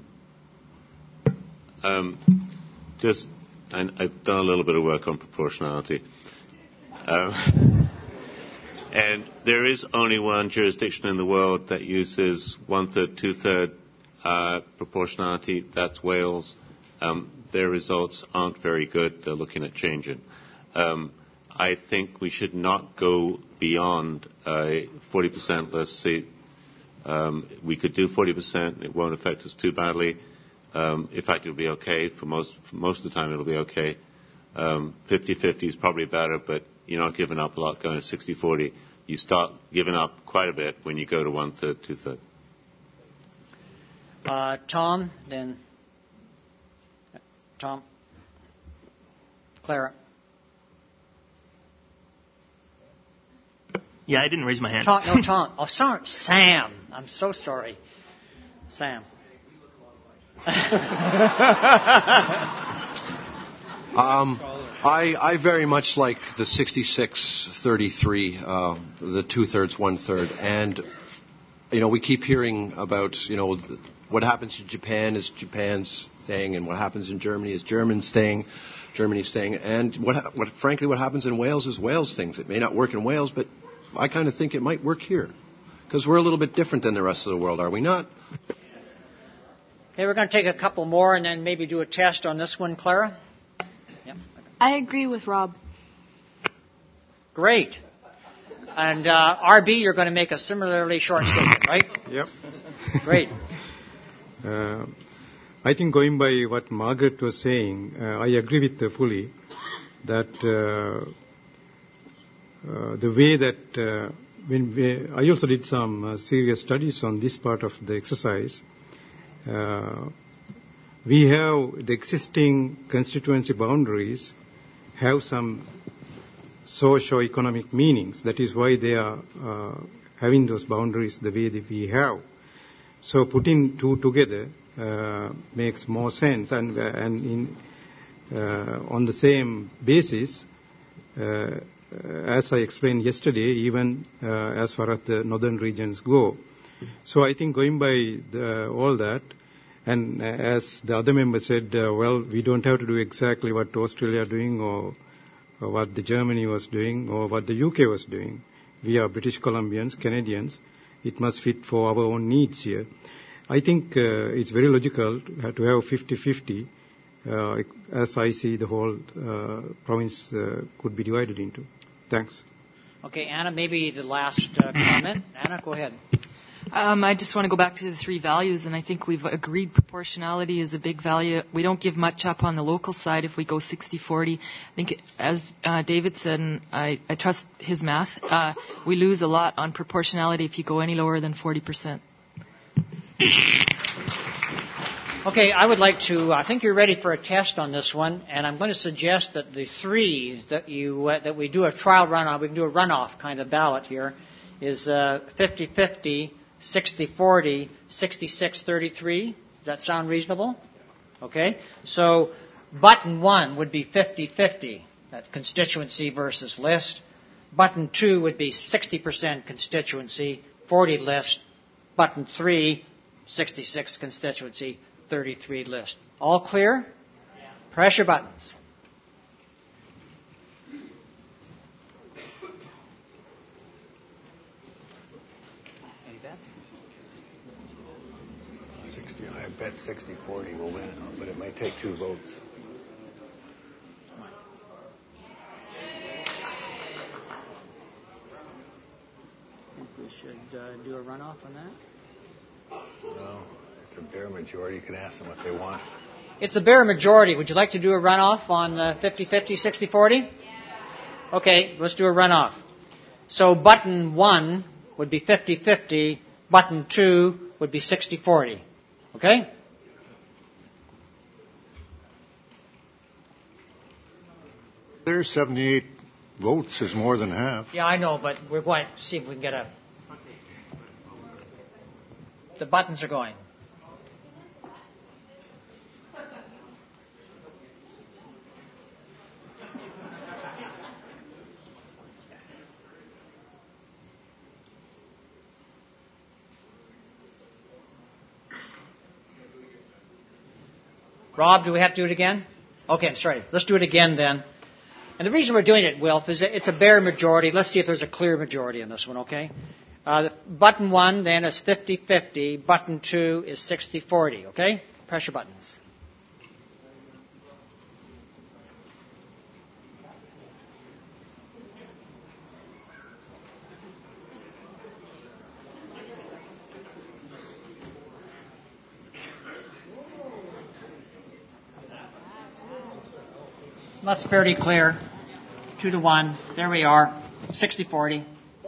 Um, just, I, I've done a little bit of work on proportionality. Um, and there is only one jurisdiction in the world that uses one-third, two-third uh, proportionality. That's Wales. Um, their results aren't very good. They're looking at changing. Um, I think we should not go beyond a forty percent list seat. Um, we could do forty percent. It won't affect us too badly. Um, in fact, it'll be okay. For most, for most of the time, it'll be okay. Um, fifty-fifty is probably better, but you're not giving up a lot going to sixty forty. You start giving up quite a bit when you go to one-third, two-third. Uh, Tom, then Tom. Clara. Yeah, I didn't raise my hand. Tom, no, Tom. Oh, sorry. Sam. I'm so sorry. Sam. um, I, I very much like the sixty-six thirty-three, uh, the two-thirds, one-third. And, you know, we keep hearing about, you know, what happens in Japan is Japan's thing, and what happens in Germany is German's thing, Germany's thing. And, what, what frankly, what happens in Wales is Wales' things. It may not work in Wales, but I kind of think it might work here. Because we're a little bit different than the rest of the world, are we not? Okay, we're going to take a couple more and then maybe do a test on this one, Clara. Yep. I agree with Rob. Great. And uh, R B, you're going to make a similarly short statement, right? Yep. Great. Uh, I think going by what Margaret was saying, uh, I agree with her fully that uh, uh, the way that uh, when we, I also did some uh, serious studies on this part of the exercise. Uh, we have the existing constituency boundaries have some socio-economic meanings. That is why they are uh, having those boundaries the way that we have. So putting two together uh, makes more sense. And, uh, and in, uh, on the same basis, uh, as I explained yesterday, even uh, as far as the northern regions go, So I think going by the, all that, and as the other member said, uh, well, we don't have to do exactly what Australia are doing or, or what the Germany was doing or what the U K was doing. We are British Columbians, Canadians. It must fit for our own needs here. I think uh, it's very logical to have fifty-fifty, uh, as I see the whole uh, province uh, could be divided into. Thanks. Okay, Anna, maybe the last uh, comment. Anna, go ahead. Um, I just want to go back to the three values, and I think we've agreed proportionality is a big value. We don't give much up on the local side if we go sixty forty. I think, as uh, David said, and I, I trust his math, uh, we lose a lot on proportionality if you go any lower than forty percent. Okay, I would like to, I think you're ready for a test on this one, and I'm going to suggest that the three that you uh, that we do a trial run on, we can do a runoff kind of ballot here, is uh, fifty-fifty, sixty forty, sixty-six thirty-three. Does that sound reasonable? Okay, so button one would be fifty-fifty, that's constituency versus list. Button two would be sixty percent constituency, forty list. Button three, sixty-six constituency, thirty-three list. All clear? Yeah. Press your buttons. Any bets? sixty, I bet sixty forty will win, but it might take two votes. I think we should uh, do a runoff on that. No. It's a bare majority. You can ask them what they want. It's a bare majority. Would you like to do a runoff on uh, fifty-fifty, sixty forty? Yeah. Okay, let's do a runoff. So button one would be fifty-fifty. Button two would be sixty forty. Okay? There's seventy-eight votes is more than half. Yeah, I know, but we're going to see if we can get a... The buttons are going. Rob, do we have to do it again? Okay, I'm sorry. Let's do it again then. And the reason we're doing it, Wilf, is that it's a bare majority. Let's see if there's a clear majority in this one, okay? Uh, button one, then, is fifty-fifty. Button two is sixty forty, okay? Press your buttons. That's fairly clear. Two to one. There we are. sixty forty.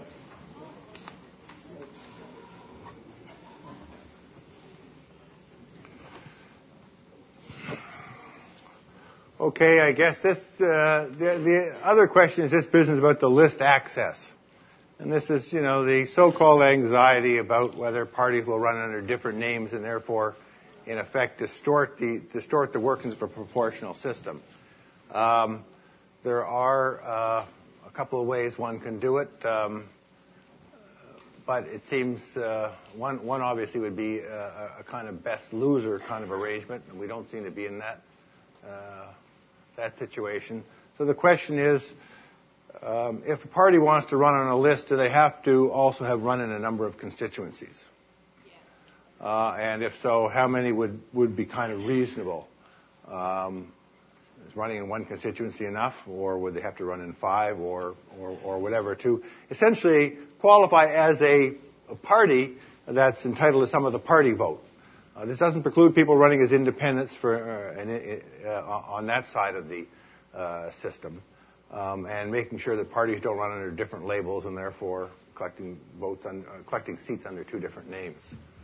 Okay, I guess this, uh, the, the other question is this business about the list access. And this is, you know, the so-called anxiety about whether parties will run under different names and therefore, in effect, distort the, distort the workings of a proportional system. Um, there are uh, a couple of ways one can do it, um, but it seems uh, one, one obviously would be a, a kind of best loser kind of arrangement, and we don't seem to be in that uh, that situation. So the question is, um, if a party wants to run on a list, do they have to also have run in a number of constituencies? Yeah. Uh, and if so, how many would, would be kind of reasonable? Um, is running in one constituency enough, or would they have to run in five, or or, or whatever, to essentially qualify as a, a party that's entitled to some of the party vote? Uh, this doesn't preclude people running as independents for uh, an, uh, on that side of the uh, system, um, and making sure that parties don't run under different labels and therefore collecting votes on, uh, collecting seats under two different names.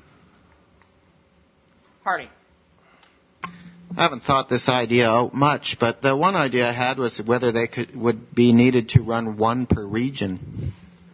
Hardy. I haven't thought this idea out much, but the one idea I had was whether they could, would be needed to run one per region.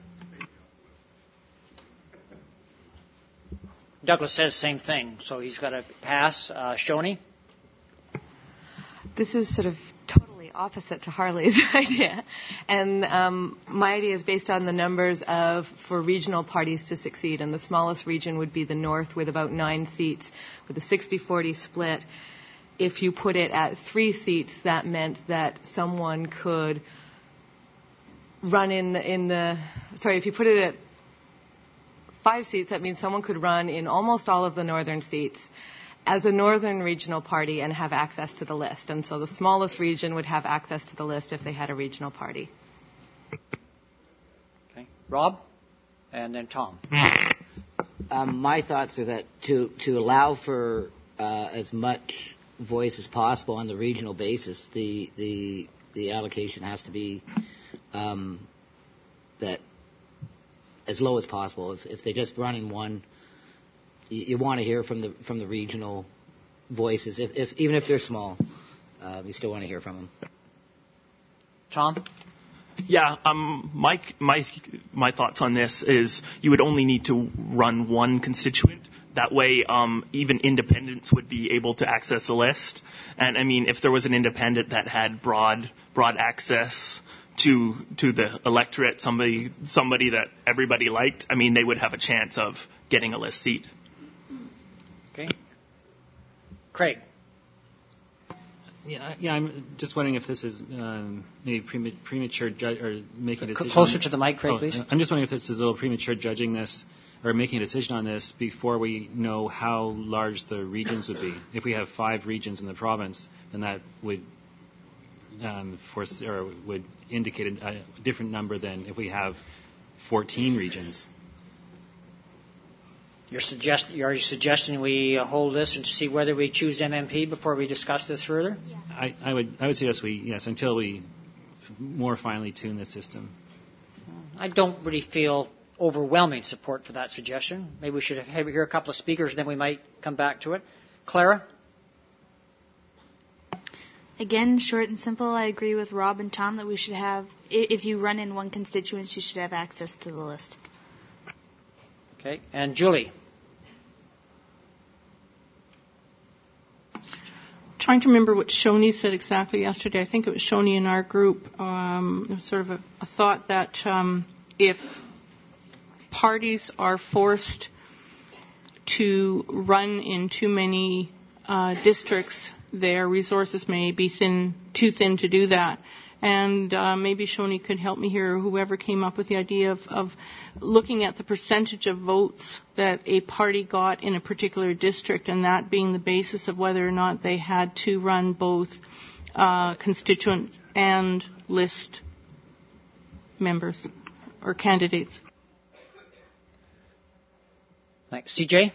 Douglas says the same thing, so he's got to pass. Uh, Shoni? This is sort of totally opposite to Harley's idea. And um, my idea is based on the numbers of for regional parties to succeed. And the smallest region would be the North with about nine seats with a sixty forty split. If you put it at three seats, that meant that someone could run in the, in the sorry, if you put it at five seats, that means someone could run in almost all of the northern seats as a northern regional party and have access to the list. And so the smallest region would have access to the list if they had a regional party. Okay. Rob? And then Tom. Um, my thoughts are that to, to allow for uh, as much voice as possible on the regional basis, the the, the allocation has to be um, that as low as possible. If, if they just run in one, you, you want to hear from the from the regional voices. If, if even if they're small, uh, you still want to hear from them. Tom? Yeah, um, my my my thoughts on this is you would only need to run one constituent. That way, um, even independents would be able to access the list. And I mean, if there was an independent that had broad broad access to to the electorate, somebody somebody that everybody liked, I mean, they would have a chance of getting a list seat. Okay. Craig. Yeah, yeah. I'm just wondering if this is um, maybe prema- premature ju- or making a decision. Closer to the mic, Craig, oh, please. I'm just wondering if this is a little premature judging this or making a decision on this before we know how large the regions would be. If we have five regions in the province, then that would um, force or would indicate a, a different number than if we have fourteen regions. You're, suggest- you're suggesting we uh, hold this and to see whether we choose M M P before we discuss this further? Yeah. I, I would I would suggest we yes until we more finely tune the system. I don't really feel overwhelming support for that suggestion. Maybe we should have, hear a couple of speakers, and then we might come back to it. Clara? Again, short and simple, I agree with Rob and Tom that we should have, if you run in one constituency, you should have access to the list. Okay. And Julie? Trying to remember what Shoni said exactly yesterday. I think it was Shoni in our group. Um, it was sort of a, a thought that um, if parties are forced to run in too many uh, districts, their resources may be thin, too thin to do that. And uh, maybe Shoni could help me here, or whoever came up with the idea of, of looking at the percentage of votes that a party got in a particular district, and that being the basis of whether or not they had to run both uh, constituent and list members or candidates. Thanks. C J?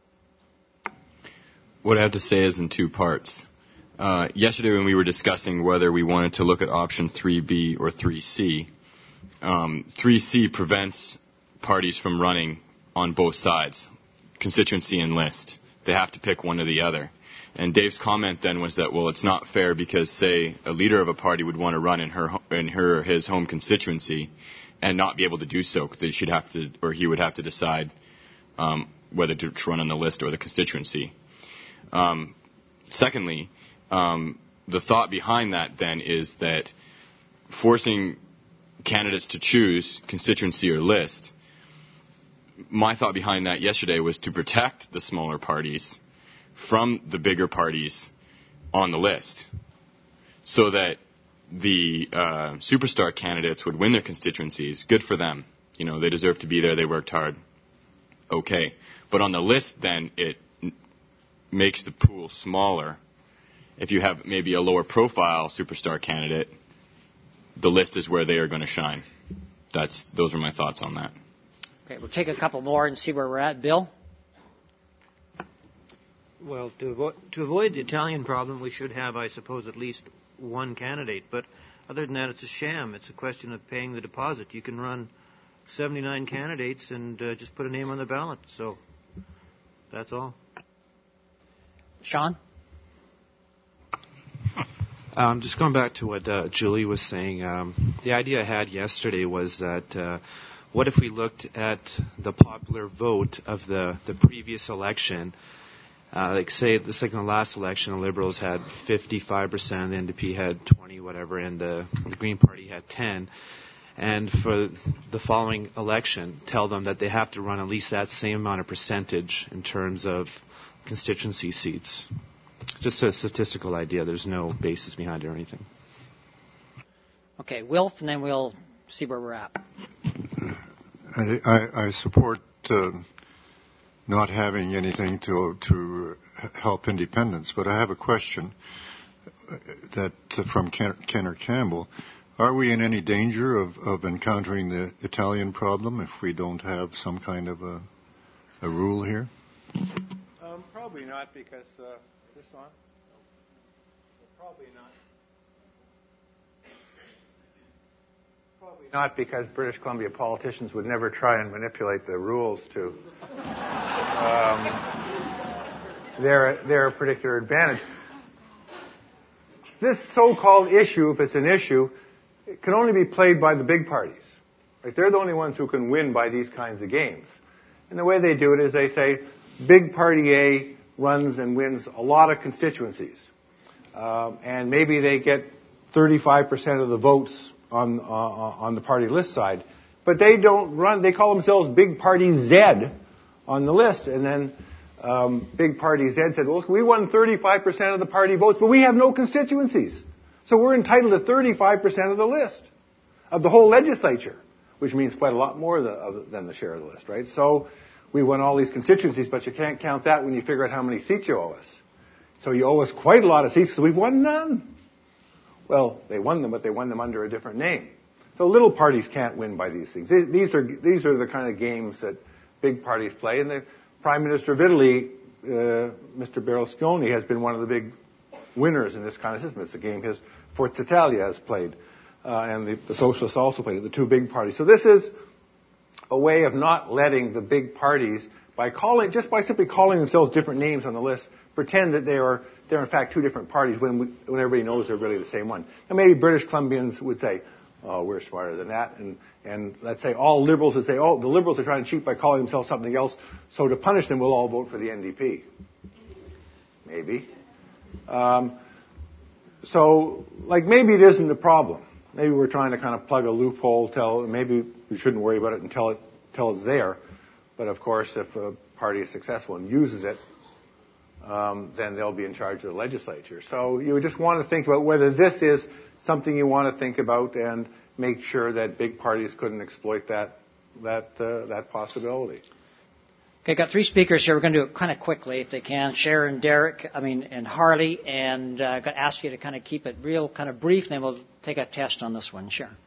What I have to say is in two parts. Uh, yesterday when we were discussing whether we wanted to look at option three B or three C, um, three C prevents parties from running on both sides, constituency and list. They have to pick one or the other. And Dave's comment then was that, well, it's not fair because, say, a leader of a party would want to run in her in her or his home constituency and not be able to do so. They should have to, or he would have to decide um, whether to run on the list or the constituency. Um, secondly, Um, the thought behind that then is that forcing candidates to choose constituency or list, my thought behind that yesterday was to protect the smaller parties from the bigger parties on the list so that the uh, superstar candidates would win their constituencies. Good for them. You know, they deserve to be there. They worked hard. Okay. But on the list, then, it n- makes the pool smaller. If you have maybe a lower profile superstar candidate, the list is where they are going to shine. That's those are my thoughts on that. Okay, we'll take a couple more and see where we're at. Bill? Well, to, avo- to avoid the Italian problem, we should have, I suppose, at least one candidate. But other than that, it's a sham. It's a question of paying the deposit. You can run seventy-nine candidates and uh, just put a name on the ballot. So that's all. Sean? Um, just going back to what uh, Julie was saying, um, the idea I had yesterday was that uh, what if we looked at the popular vote of the, the previous election Uh, like say, it's like in the last election, the Liberals had fifty-five percent, the N D P had twenty, whatever, and the, the Green Party had ten. And for the following election, tell them that they have to run at least that same amount of percentage in terms of constituency seats. Just a statistical idea. There's no basis behind it or anything. Okay, Wilf, and then we'll see where we're at. I, I, I support uh, not having anything to to help independence, but I have a question that uh, from Ken, Kenner Campbell. Are we in any danger of, of encountering the Italian problem if we don't have some kind of a, a rule here? Um, probably not, because uh, is this on? No. Probably not. Probably not, because British Columbia politicians would never try and manipulate the rules to um, their their particular advantage. This so-called issue, if it's an issue, it can only be played by the big parties. Right? They're the only ones who can win by these kinds of games. And the way they do it is they say, big party A runs and wins a lot of constituencies. Um, and maybe they get thirty-five percent of the votes on, uh, on the party list side. But they don't run, they call themselves Big Party Z on the list. And then um, Big Party Z said, well, we won thirty-five percent of the party votes, but we have no constituencies. So we're entitled to thirty-five percent of the list, of the whole legislature, which means quite a lot more than, than the share of the list, right? So we won all these constituencies, but you can't count that when you figure out how many seats you owe us. So you owe us quite a lot of seats, so we've won none. Well, they won them, but they won them under a different name. So little parties can't win by these things. These are, these are the kind of games that big parties play. And the Prime Minister of Italy, uh, Mister Berlusconi, has been one of the big winners in this kind of system. It's a game his Forza Italia has played, uh, and the, the Socialists also played it, the two big parties. So this is a way of not letting the big parties, by calling, just by simply calling themselves different names on the list, pretend that they are, they're in fact two different parties when, we, when everybody knows they're really the same one. And maybe British Columbians would say, oh, we're smarter than that. And, and let's say all Liberals would say, oh, the Liberals are trying to cheat by calling themselves something else, so to punish them, we'll all vote for the N D P. Maybe. Um, so, like, maybe it isn't a problem. Maybe we're trying to kind of plug a loophole, tell, maybe we shouldn't worry about it until it, until it's there. But of course, if a party is successful and uses it, um, then they'll be in charge of the legislature. So you would just want to think about whether this is something you want to think about and make sure that big parties couldn't exploit that, that, uh, that possibility. Okay, got three speakers here. We're going to do it kind of quickly if they can. Sharon, Derek, I mean, and Harley, and uh, got to ask you to kind of keep it real kind of brief, and then we'll take a test on this one. Sharon.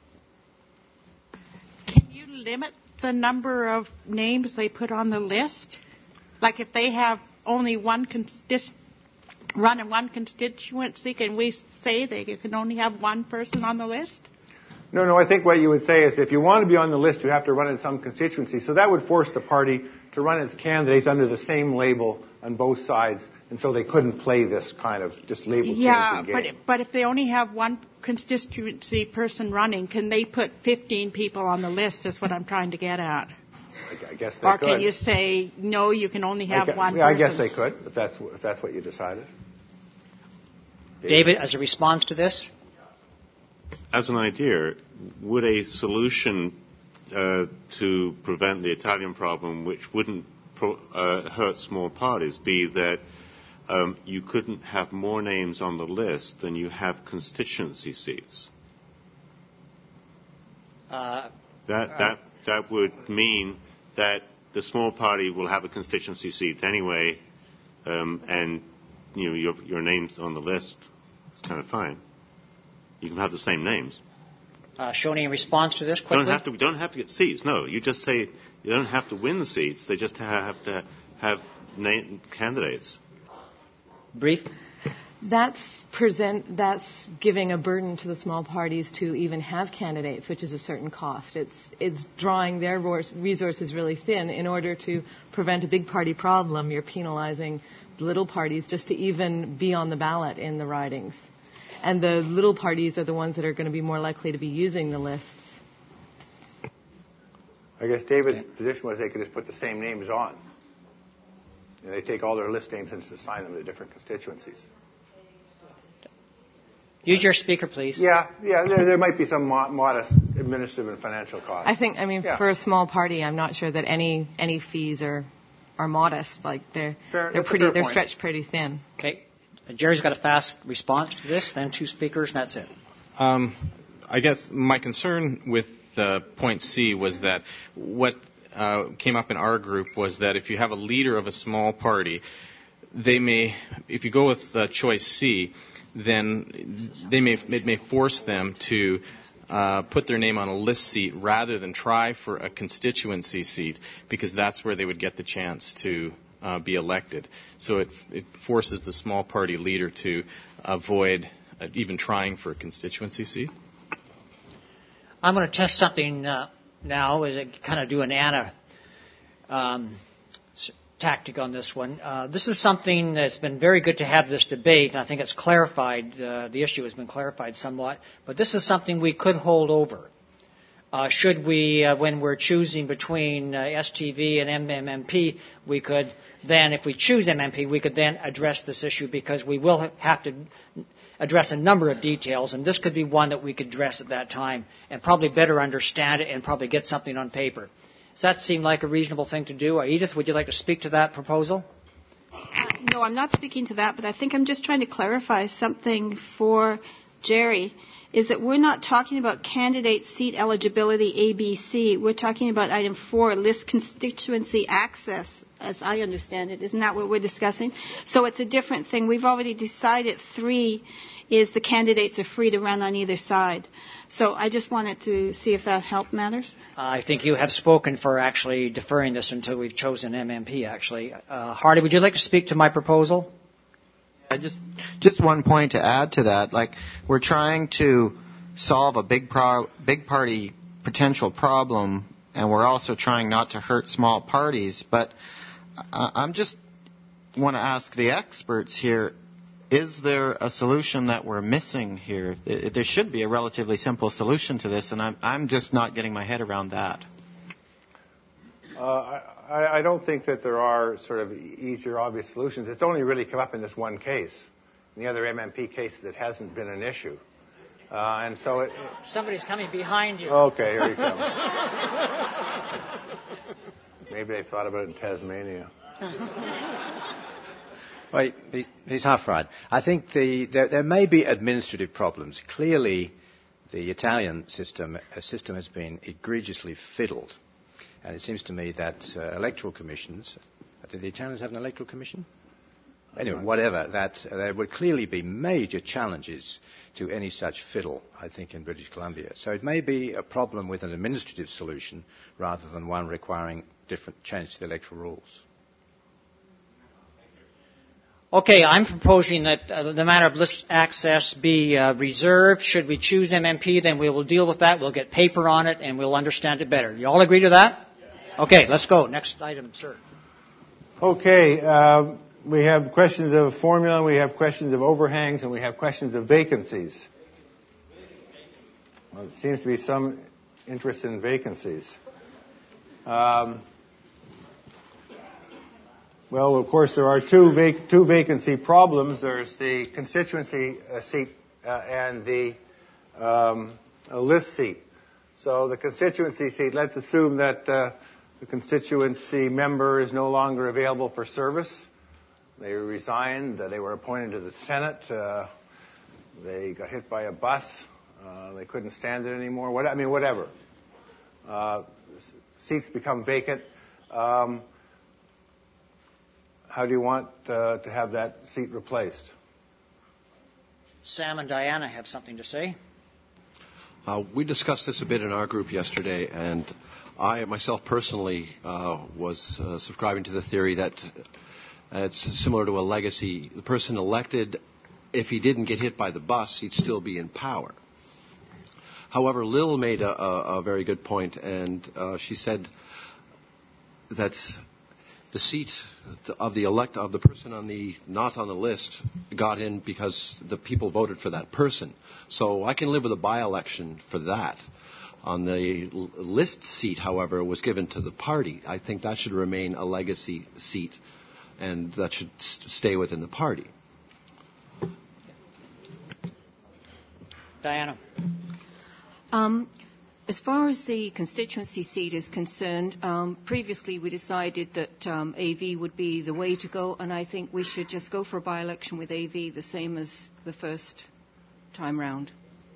Can you limit the number of names they put on the list? Like if they have only one consist- run in one constituency, can we say they can only have one person on the list? No, no, I think what you would say is if you want to be on the list, you have to run in some constituency. So that would force the party to run its candidates under the same label on both sides, and so they couldn't play this kind of just label changing yeah, game. but but if they only have one constituency person running, can they put fifteen people on the list? Is what I'm trying to get at. I, I guess they or could. Or can you say no? You can only have I, one. Yeah, person. I guess they could, if that's if that's what you decided. David, David as a response to this. As an idea, would a solution uh, to prevent the Italian problem, which wouldn't pro- uh, hurt small parties, be that um, you couldn't have more names on the list than you have constituency seats? Uh, that that that would mean that the small party will have a constituency seat anyway, um, and you know your your name's on the list. It's kind of fine. You can have the same names. Uh, Shoni, in response to this, quickly. Don't have to. We don't have to get seats. No, you just say you don't have to win the seats. They just have to have name candidates. Brief. That's present. That's giving a burden to the small parties to even have candidates, which is a certain cost. It's it's drawing their resources really thin in order to prevent a big party problem. You're penalizing little parties just to even be on the ballot in the ridings. And the little parties are the ones that are going to be more likely to be using the lists. I guess David's position was they could just put the same names on. And they take all their list names and assign them to different constituencies. Use your speaker, please. Yeah, yeah. There, there might be some mo- modest administrative and financial costs. I think, I mean, yeah. for a small party, I'm not sure that any any fees are are modest. Like they're fair, they're pretty they're point. stretched pretty thin. Okay, Jerry's got a fast response to this. Then two speakers, and that's it. Um, I guess my concern with uh, point C was that what uh, came up in our group was that if you have a leader of a small party, they may, if you go with uh, choice C, then they may it may force them to uh, put their name on a list seat rather than try for a constituency seat, because that's where they would get the chance to uh, be elected. So it it forces the small party leader to avoid uh, even trying for a constituency seat. I'm going to test something uh, now, is kind of do an Anna um, tactic on this one. Uh, this is something that's been very good to have this debate, and I think it's clarified, uh, the issue has been clarified somewhat, but this is something we could hold over. Uh, should we, uh, when we're choosing between uh, S T V and M M M P, we could then, if we choose M M P, we could then address this issue, because we will have to address a number of details, and this could be one that we could address at that time and probably better understand it and probably get something on paper. Does that seem like a reasonable thing to do? Or Edith, would you like to speak to that proposal? Uh, no, I'm not speaking to that, but I think I'm just trying to clarify something for Jerry, is that we're not talking about candidate seat eligibility A B C. We're talking about item four, list constituency access, as I understand it. Isn't that what we're discussing? So it's a different thing. We've already decided three is the candidates are free to run on either side. So I just wanted to see if that help matters. I think you have spoken for actually deferring this until we've chosen M M P, actually. Uh, Hardy, would you like to speak to my proposal? I just just one point to add to that. Like, we're trying to solve a big pro, big party potential problem, and we're also trying not to hurt small parties. But I, I'm just want to ask the experts here: is there a solution that we're missing here? There should be a relatively simple solution to this, and I'm I'm just not getting my head around that. Uh, I, I don't think that there are sort of easier, obvious solutions. It's only really come up in this one case. In the other M M P cases, it hasn't been an issue. Uh, and so it... Somebody's coming behind you. Okay, here he comes. Maybe they thought about it in Tasmania. Well, he's, he's half right. I think the, there, there may be administrative problems. Clearly, the Italian system, uh, system has been egregiously fiddled. And it seems to me that uh, electoral commissions, do the Italians have an electoral commission? Anyway, whatever, that uh, there would clearly be major challenges to any such fiddle, I think, in British Columbia. So it may be a problem with an administrative solution rather than one requiring different change to the electoral rules. Okay, I'm proposing that uh, the matter of list access be uh, reserved. Should we choose M M P, then we will deal with that. We'll get paper on it, and we'll understand it better. You all agree to that? Okay, let's go. Next item, sir. Okay, uh, we have questions of formula, we have questions of overhangs, and we have questions of vacancies. Well, it seems to be some interest in vacancies. Um, well, of course, there are two, vac- two vacancy problems. There's the constituency uh, seat uh, and the um, list seat. So the constituency seat, let's assume that uh, the constituency member is no longer available for service. They resigned. Uh, they were appointed to the Senate. Uh, they got hit by a bus. Uh, they couldn't stand it anymore. What, I mean, whatever. Uh, seats become vacant. Um, how do you want uh, to have that seat replaced? Sam and Diana have something to say. Uh, we discussed this a bit in our group yesterday, and I myself personally uh, was uh, subscribing to the theory that uh, it's similar to a legacy. The person elected, if he didn't get hit by the bus, he'd still be in power. However, Lil made a, a, a very good point, and uh, she said that the seat of the elect of the person on the not on the list got in because the people voted for that person. So I can live with a by-election for that. On the list seat, however, was given to the party. I think that should remain a legacy seat. and that should st- stay within the party. Diana. Um, as far as the constituency seat is concerned, um, previously we decided that um, A V would be the way to go, and I think we should just go for a by-election with A V, the same as the first time round.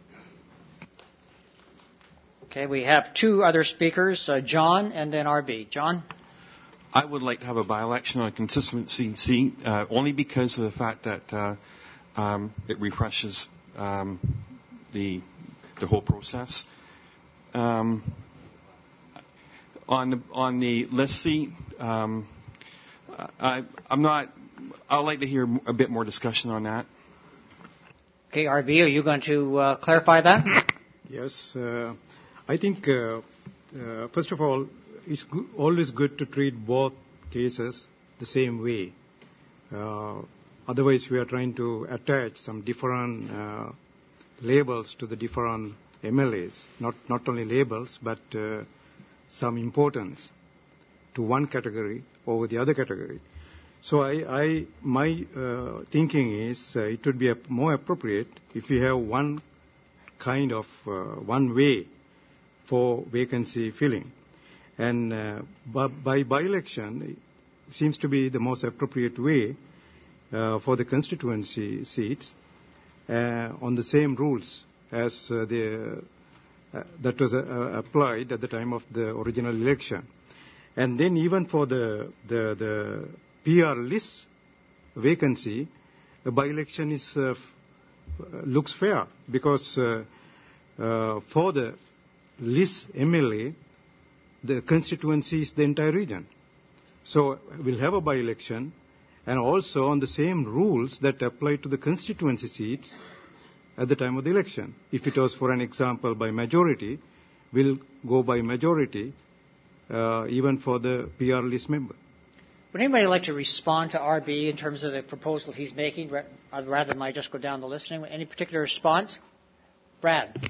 Okay, we have two other speakers, uh, John and then R B. John? I would like to have a by-election on a consistency seat, uh, only because of the fact that uh, um, it refreshes um, the the whole process. Um, on the on the list seat, um, I, I'm not. I'd like to hear a bit more discussion on that. Okay, R B, are you going to uh, clarify that? Yes, uh, I think uh, uh, first of all, it's go- always good to treat both cases the same way. Uh, otherwise, we are trying to attach some different uh, labels to the different M L As, not, not only labels, but uh, some importance to one category over the other category. So I, I my uh, thinking is uh, it would be a, more appropriate if we have one kind of, uh, one way for vacancy filling. And uh, by, by by-election, it seems to be the most appropriate way uh, for the constituency seats uh, on the same rules as uh, the, uh, that was uh, applied at the time of the original election. And then even for the, the, the P R list vacancy, a by-election is, uh, f- looks fair because uh, uh, for the list M L A, the constituency is the entire region. So we'll have a by-election and also on the same rules that apply to the constituency seats at the time of the election. If it was, for an example, by majority, we'll go by majority uh, even for the P R list member. Would anybody like to respond to R B in terms of the proposal he's making, rather than I just go down the list? Any particular response? Brad.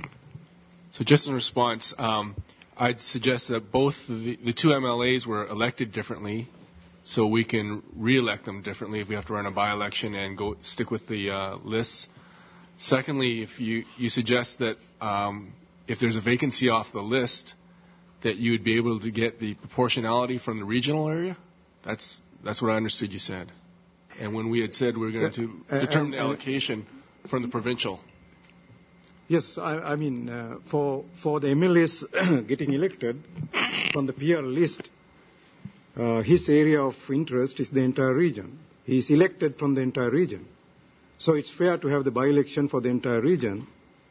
So just in response, um, I'd suggest that both the, the two M L As were elected differently, so we can re-elect them differently if we have to run a by-election and go stick with the uh, lists. Secondly, if you, you suggest that um, if there's a vacancy off the list, that you would be able to get the proportionality from the regional area. That's that's what I understood you said. And when we had said we were going to Uh, determine uh, the allocation from the provincial. Yes, I, I mean, uh, for, for the M L As getting elected from the P R list, uh, his area of interest is the entire region. He is elected from the entire region. So it's fair to have the by-election for the entire region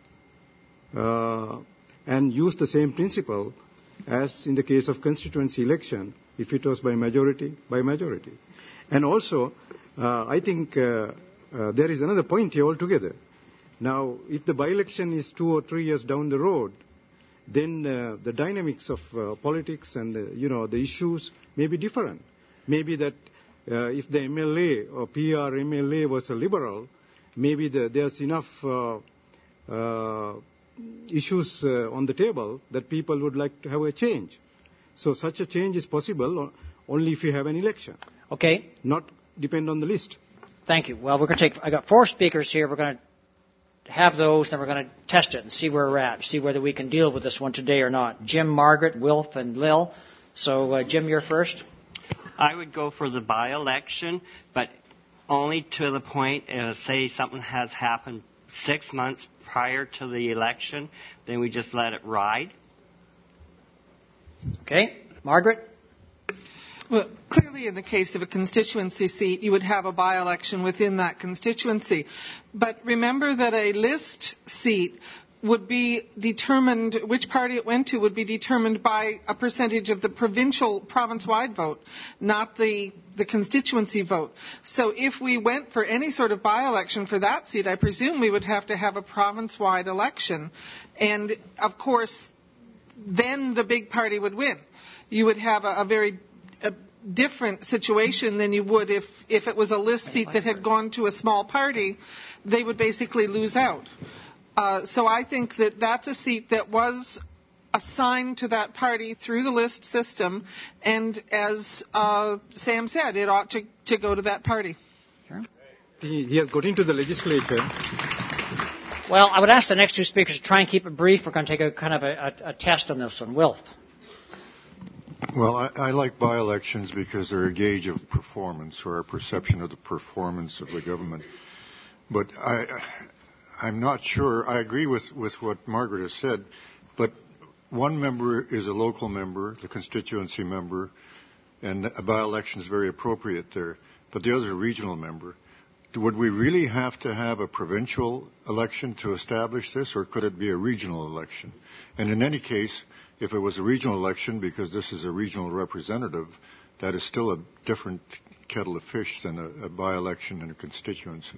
uh, and use the same principle as in the case of constituency election, if it was by majority, by majority. And also, uh, I think uh, uh, there is another point here altogether. Now, if the by-election is two or three years down the road, then uh, the dynamics of uh, politics and, the, you know, the issues may be different. Maybe that uh, if the M L A or P R M L A was a liberal, maybe the, there's enough uh, uh, issues uh, on the table that people would like to have a change. So such a change is possible only if you have an election. Okay. Not depend on the list. Thank you. Well, we're going to take, I got four speakers here. We're going to have those, then we're going to test it and see where we're at, see whether we can deal with this one today or not. Jim, Margaret, Wilf, and Lil. So, uh, Jim, you're first. I would go for the by-election, but only to the point, uh, say something has happened six months prior to the election, then we just let it ride. Okay. Margaret? Well, clearly in the case of a constituency seat, you would have a by-election within that constituency. But remember that a list seat would be determined, which party it went to would be determined by a percentage of the provincial, province-wide vote, not the, the constituency vote. So if we went for any sort of by-election for that seat, I presume we would have to have a province-wide election. And, of course, then the big party would win. You would have a, a very a different situation than you would if, if it was a list seat that had gone to a small party. They would basically lose out. Uh, so I think that that's a seat that was assigned to that party through the list system, and as uh, Sam said, it ought to, to go to that party. Sure. He, he has got into the legislature. Well, I would ask the next two speakers to try and keep it brief. We're going to take a kind of a, a, a test on this one. Wilf. Well, I, I like by-elections because they're a gauge of performance or a perception of the performance of the government. But I, I'm not sure. I agree with, with what Margaret has said, but one member is a local member, the constituency member, and a by-election is very appropriate there. But the other is a regional member. Would we really have to have a provincial election to establish this, or could it be a regional election? And in any case, if it was a regional election, because this is a regional representative, that is still a different kettle of fish than a, a by-election in a constituency.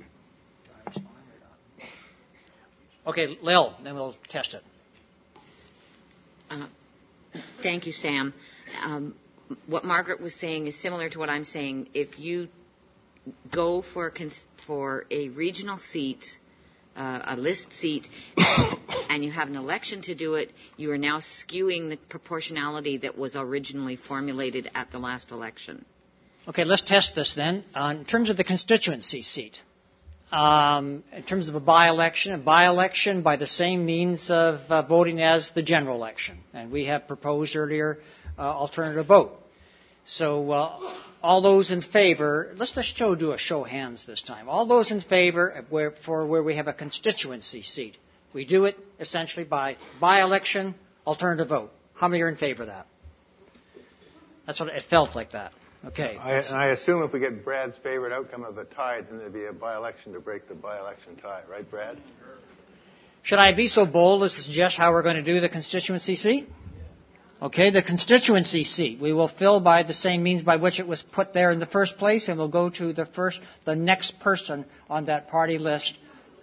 Okay, Lil, then we'll test it. Uh, thank you, Sam. Um, what Margaret was saying is similar to what I'm saying. If you go for cons- for a regional seat, uh, a list seat, and you have an election to do it, you are now skewing the proportionality that was originally formulated at the last election. Okay, let's test this then. Uh, in terms of the constituency seat, um, in terms of a by-election, a by-election by the same means of uh, voting as the general election. And we have proposed earlier uh, alternative vote. So uh, all those in favor, let's just show, do a show of hands this time. All those in favor where, for where we have a constituency seat. We do it essentially by by-election, alternative vote. How many are in favor of that? That's what it felt like that. Okay. I, and I assume if we get Brad's favorite outcome of a tie, then there'd be a by-election to break the by-election tie. Right, Brad? Should I be so bold as to suggest how we're going to do the constituency seat? Okay, the constituency seat we will fill by the same means by which it was put there in the first place, and we'll go to the first, the next person on that party list.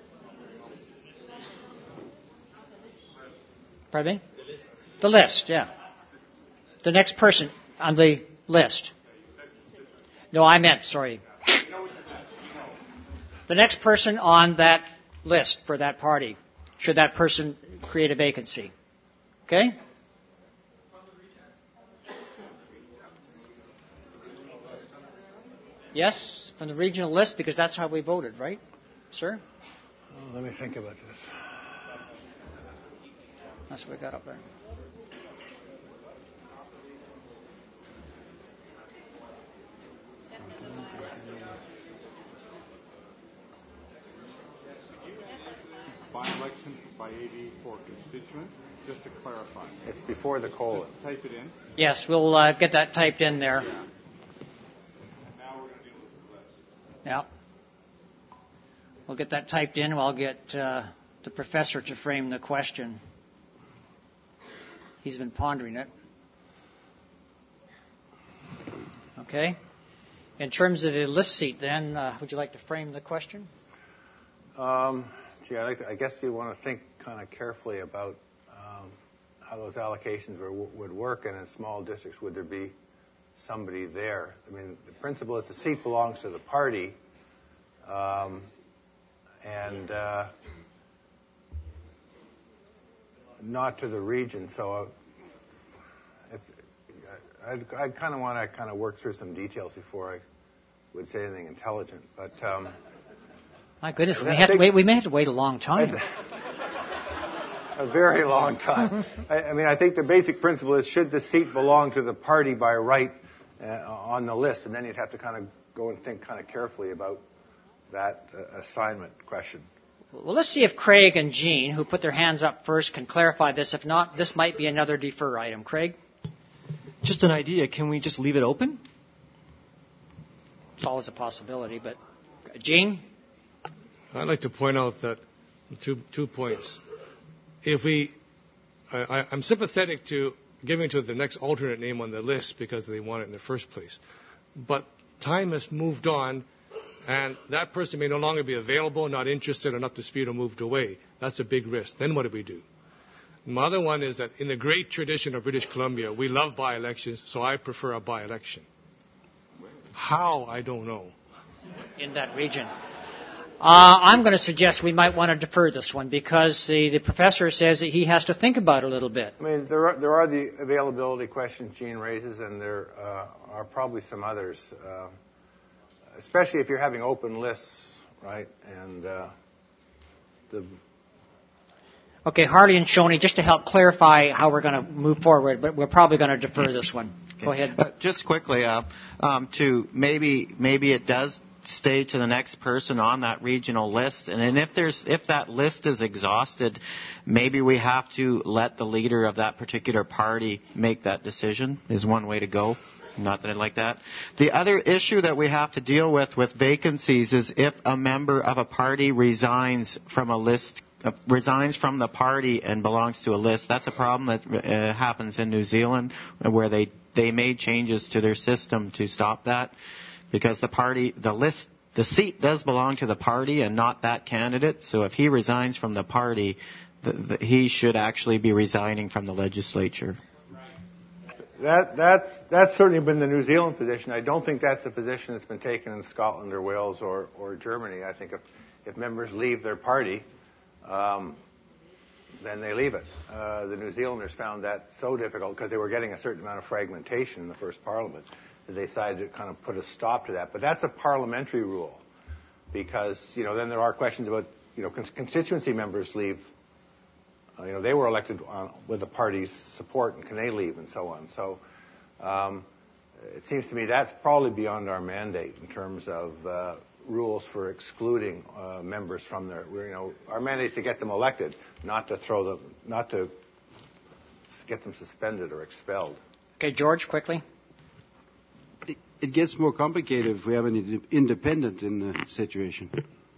Pardon me? The list, yeah. The next person on the list. No, I meant, sorry. The next person on that list for that party, should that person create a vacancy. Okay? Yes, from the regional list, because that's how we voted, right, sir? Oh, let me think about this. That's what we got up there. By-election by A V for constituent, just to clarify. It's before the colon. Just type it in. Yes, we'll uh, get that typed in there. Yeah. Yeah. We'll get that typed in. I'll get uh, the professor to frame the question. He's been pondering it. Okay. In terms of the list seat, then, uh, would you like to frame the question? Um, gee, I, like to, I guess you want to think kind of carefully about um, how those allocations were, would work, and in small districts, would there be somebody there? I mean, the principle is the seat belongs to the party, um, and uh, not to the region. So uh, it's, I'd, I'd kind of want to kind of work through some details before I would say anything intelligent. But um, my goodness, we have to wait. We may have to wait a long time. A very long time. I, I mean, I think the basic principle is: should the seat belong to the party by right uh, on the list, and then you'd have to kind of go and think kind of carefully about that uh, assignment question. Well, let's see if Craig and Jean, who put their hands up first, can clarify this. If not, this might be another defer item. Craig? Just an idea. Can we just leave it open? It's always a possibility, but Jean? I'd like to point out that two two points. If we, I, I'm sympathetic to giving to the next alternate name on the list because they want it in the first place. But time has moved on, and that person may no longer be available, not interested, or up to speed, or moved away. That's a big risk. Then what do we do? My other one is that in the great tradition of British Columbia, we love by-elections, so I prefer a by-election. How, I don't know. In that region. Uh, I'm going to suggest we might want to defer this one because the, the professor says that he has to think about it a little bit. I mean, there are, there are the availability questions Gene raises, and there uh, are probably some others, uh, especially if you're having open lists, right? And uh, the Okay, Harley and Shoney, just to help clarify how we're going to move forward, but we're probably going to defer this one. Okay. Go ahead. Uh, just quickly, uh, um, to maybe maybe it does stay to the next person on that regional list, and then if there's if that list is exhausted, maybe we have to let the leader of that particular party make that decision. Is one way to go. Not that I like that. The other issue that we have to deal with with vacancies is if a member of a party resigns from a list. Uh, resigns from the party and belongs to a list. That's a problem that uh, happens in New Zealand, where they they made changes to their system to stop that, because the party, the list, the seat does belong to the party and not that candidate. So if he resigns from the party, the, the, he should actually be resigning from the legislature. That, that's, that's certainly been the New Zealand position. I don't think that's a position that's been taken in Scotland or Wales or, or Germany. I think if, if members leave their party, Um, then they leave it. Uh, the New Zealanders found that so difficult because they were getting a certain amount of fragmentation in the first parliament that they decided to kind of put a stop to that. But that's a parliamentary rule because, you know, then there are questions about, you know, constituency members leave. Uh, you know, they were elected on, with the party's support, and can they leave and so on. So um, it seems to me that's probably beyond our mandate in terms of uh, rules for excluding uh, members from their, you know, our mandate is to get them elected, not to throw them, not to get them suspended or expelled. Okay, George, quickly. It, it gets more complicated if we have an independent in the situation.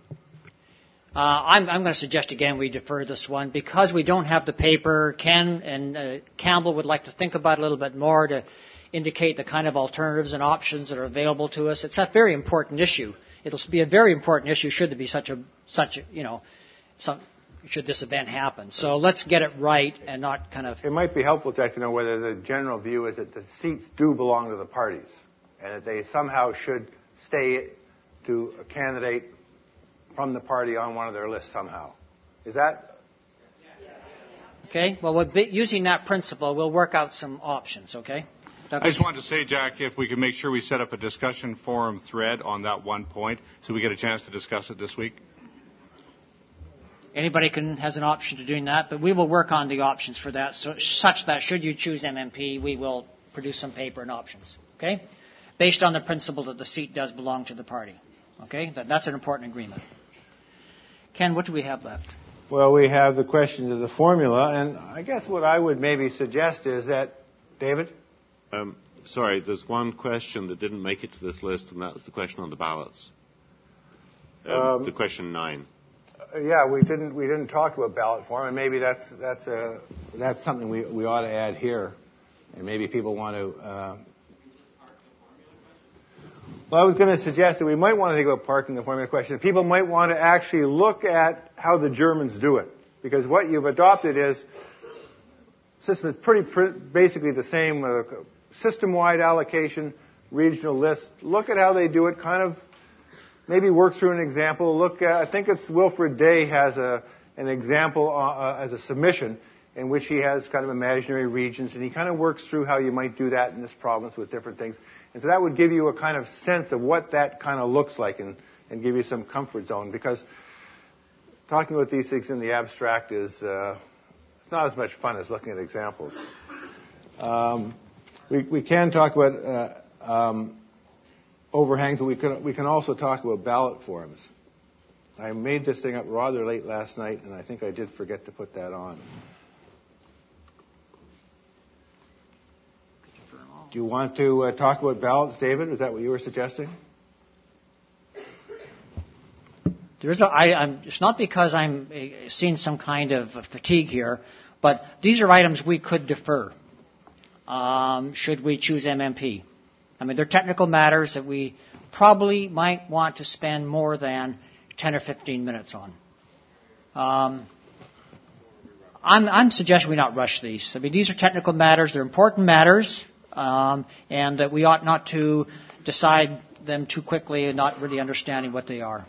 Uh, I'm, I'm going to suggest again we defer this one because we don't have the paper. Ken and uh, Campbell would like to think about it a little bit more to indicate the kind of alternatives and options that are available to us. It's a very important issue. It'll be a very important issue should there be such a, such a, you know, some, should this event happen. So let's get it right and not kind of... It might be helpful, Jack, to know whether the general view is that the seats do belong to the parties and that they somehow should stay to a candidate from the party on one of their lists somehow. Is that... Okay, well, we'll be, using that principle, we'll work out some options, okay? I just wanted to say, Jack, if we could make sure we set up a discussion forum thread on that one point so we get a chance to discuss it this week. Anybody can has an option to doing that, but we will work on the options for that, so, such that should you choose M M P, we will produce some paper and options, okay? Based on the principle that the seat does belong to the party, okay? That, that's an important agreement. Ken, what do we have left? Well, we have the questions of the formula, and I guess what I would maybe suggest is that, David? Um, sorry, there's one question that didn't make it to this list, and that was the question on the ballots. Um, um, the question nine. Uh, yeah, we didn't we didn't talk about ballot form, and maybe that's that's a that's something we we ought to add here, and maybe people want to. Uh, well, I was going to suggest that we might want to think about parking the formula question. People might want to actually look at how the Germans do it, because what you've adopted is system is pretty pr- basically the same. Uh, system-wide allocation, regional list. Look at how they do it. Kind of maybe work through an example. Look at, I think it's Wilfred Day has a an example uh, as a submission in which he has kind of imaginary regions, and he kind of works through how you might do that in this province with different things. And so that would give you a kind of sense of what that kind of looks like and, and give you some comfort zone, because talking about these things in the abstract is uh, it's not as much fun as looking at examples. Um, we, we can talk about uh, um, overhangs, but we can, we can also talk about ballot forms. I made this thing up rather late last night, and I think I did forget to put that on. Do you want to uh, talk about ballots, David? Is that what you were suggesting? There's no, I, I'm, it's not because I'm uh, seeing some kind of fatigue here, but these are items we could defer um, should we choose M M P. I mean, they're technical matters that we probably might want to spend more than ten or fifteen minutes on. Um, I'm, I'm suggesting we not rush these. I mean, these are technical matters. They're important matters, um, and that we ought not to decide them too quickly and not really understanding what they are.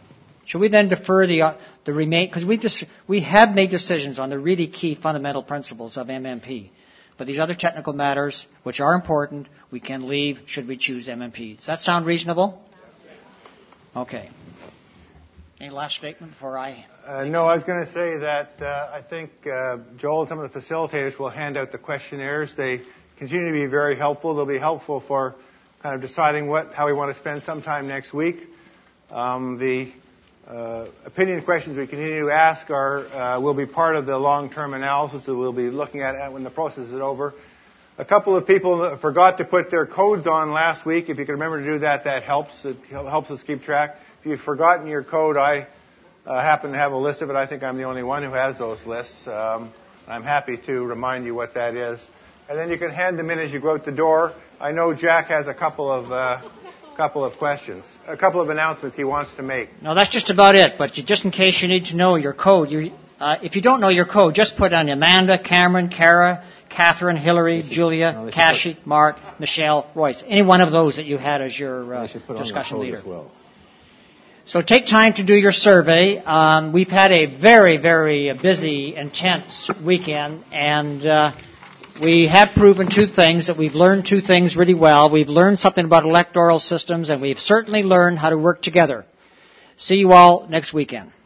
Should we then defer the uh, the remain because we dis- we have made decisions on the really key fundamental principles of M M P, but these other technical matters, which are important, we can leave should we choose M M P. Does that sound reasonable? Okay. Any last statement before I? Uh, no, I was going to say that uh, I think uh, Joel and some of the facilitators will hand out the questionnaires. They continue to be very helpful. They'll be helpful for kind of deciding what how we want to spend some time next week. Um, the uh, opinion questions we continue to ask are uh, will be part of the long-term analysis that we'll be looking at when the process is over. A couple of people forgot to put their codes on last week. If you can remember to do that, that helps. It helps us keep track. If you've forgotten your code, I uh, happen to have a list of it. I think I'm the only one who has those lists. Um, I'm happy to remind you what that is. And then you can hand them in as you go out the door. I know Jack has a couple of uh, couple of questions, a couple of announcements he wants to make. No, that's just about it. But you, just in case you need to know your code, you, uh, if you don't know your code, just put on Amanda, Cameron, Kara, Catherine, Hillary, should, Julia, no, Kashi, put, Mark, Michelle, Royce. Any one of those that you had as your uh, discussion leader. As well. So take time to do your survey. Um, we've had a very, very busy, intense weekend, and uh, we have proven two things, that we've learned two things really well. We've learned something about electoral systems, and we've certainly learned how to work together. See you all next weekend.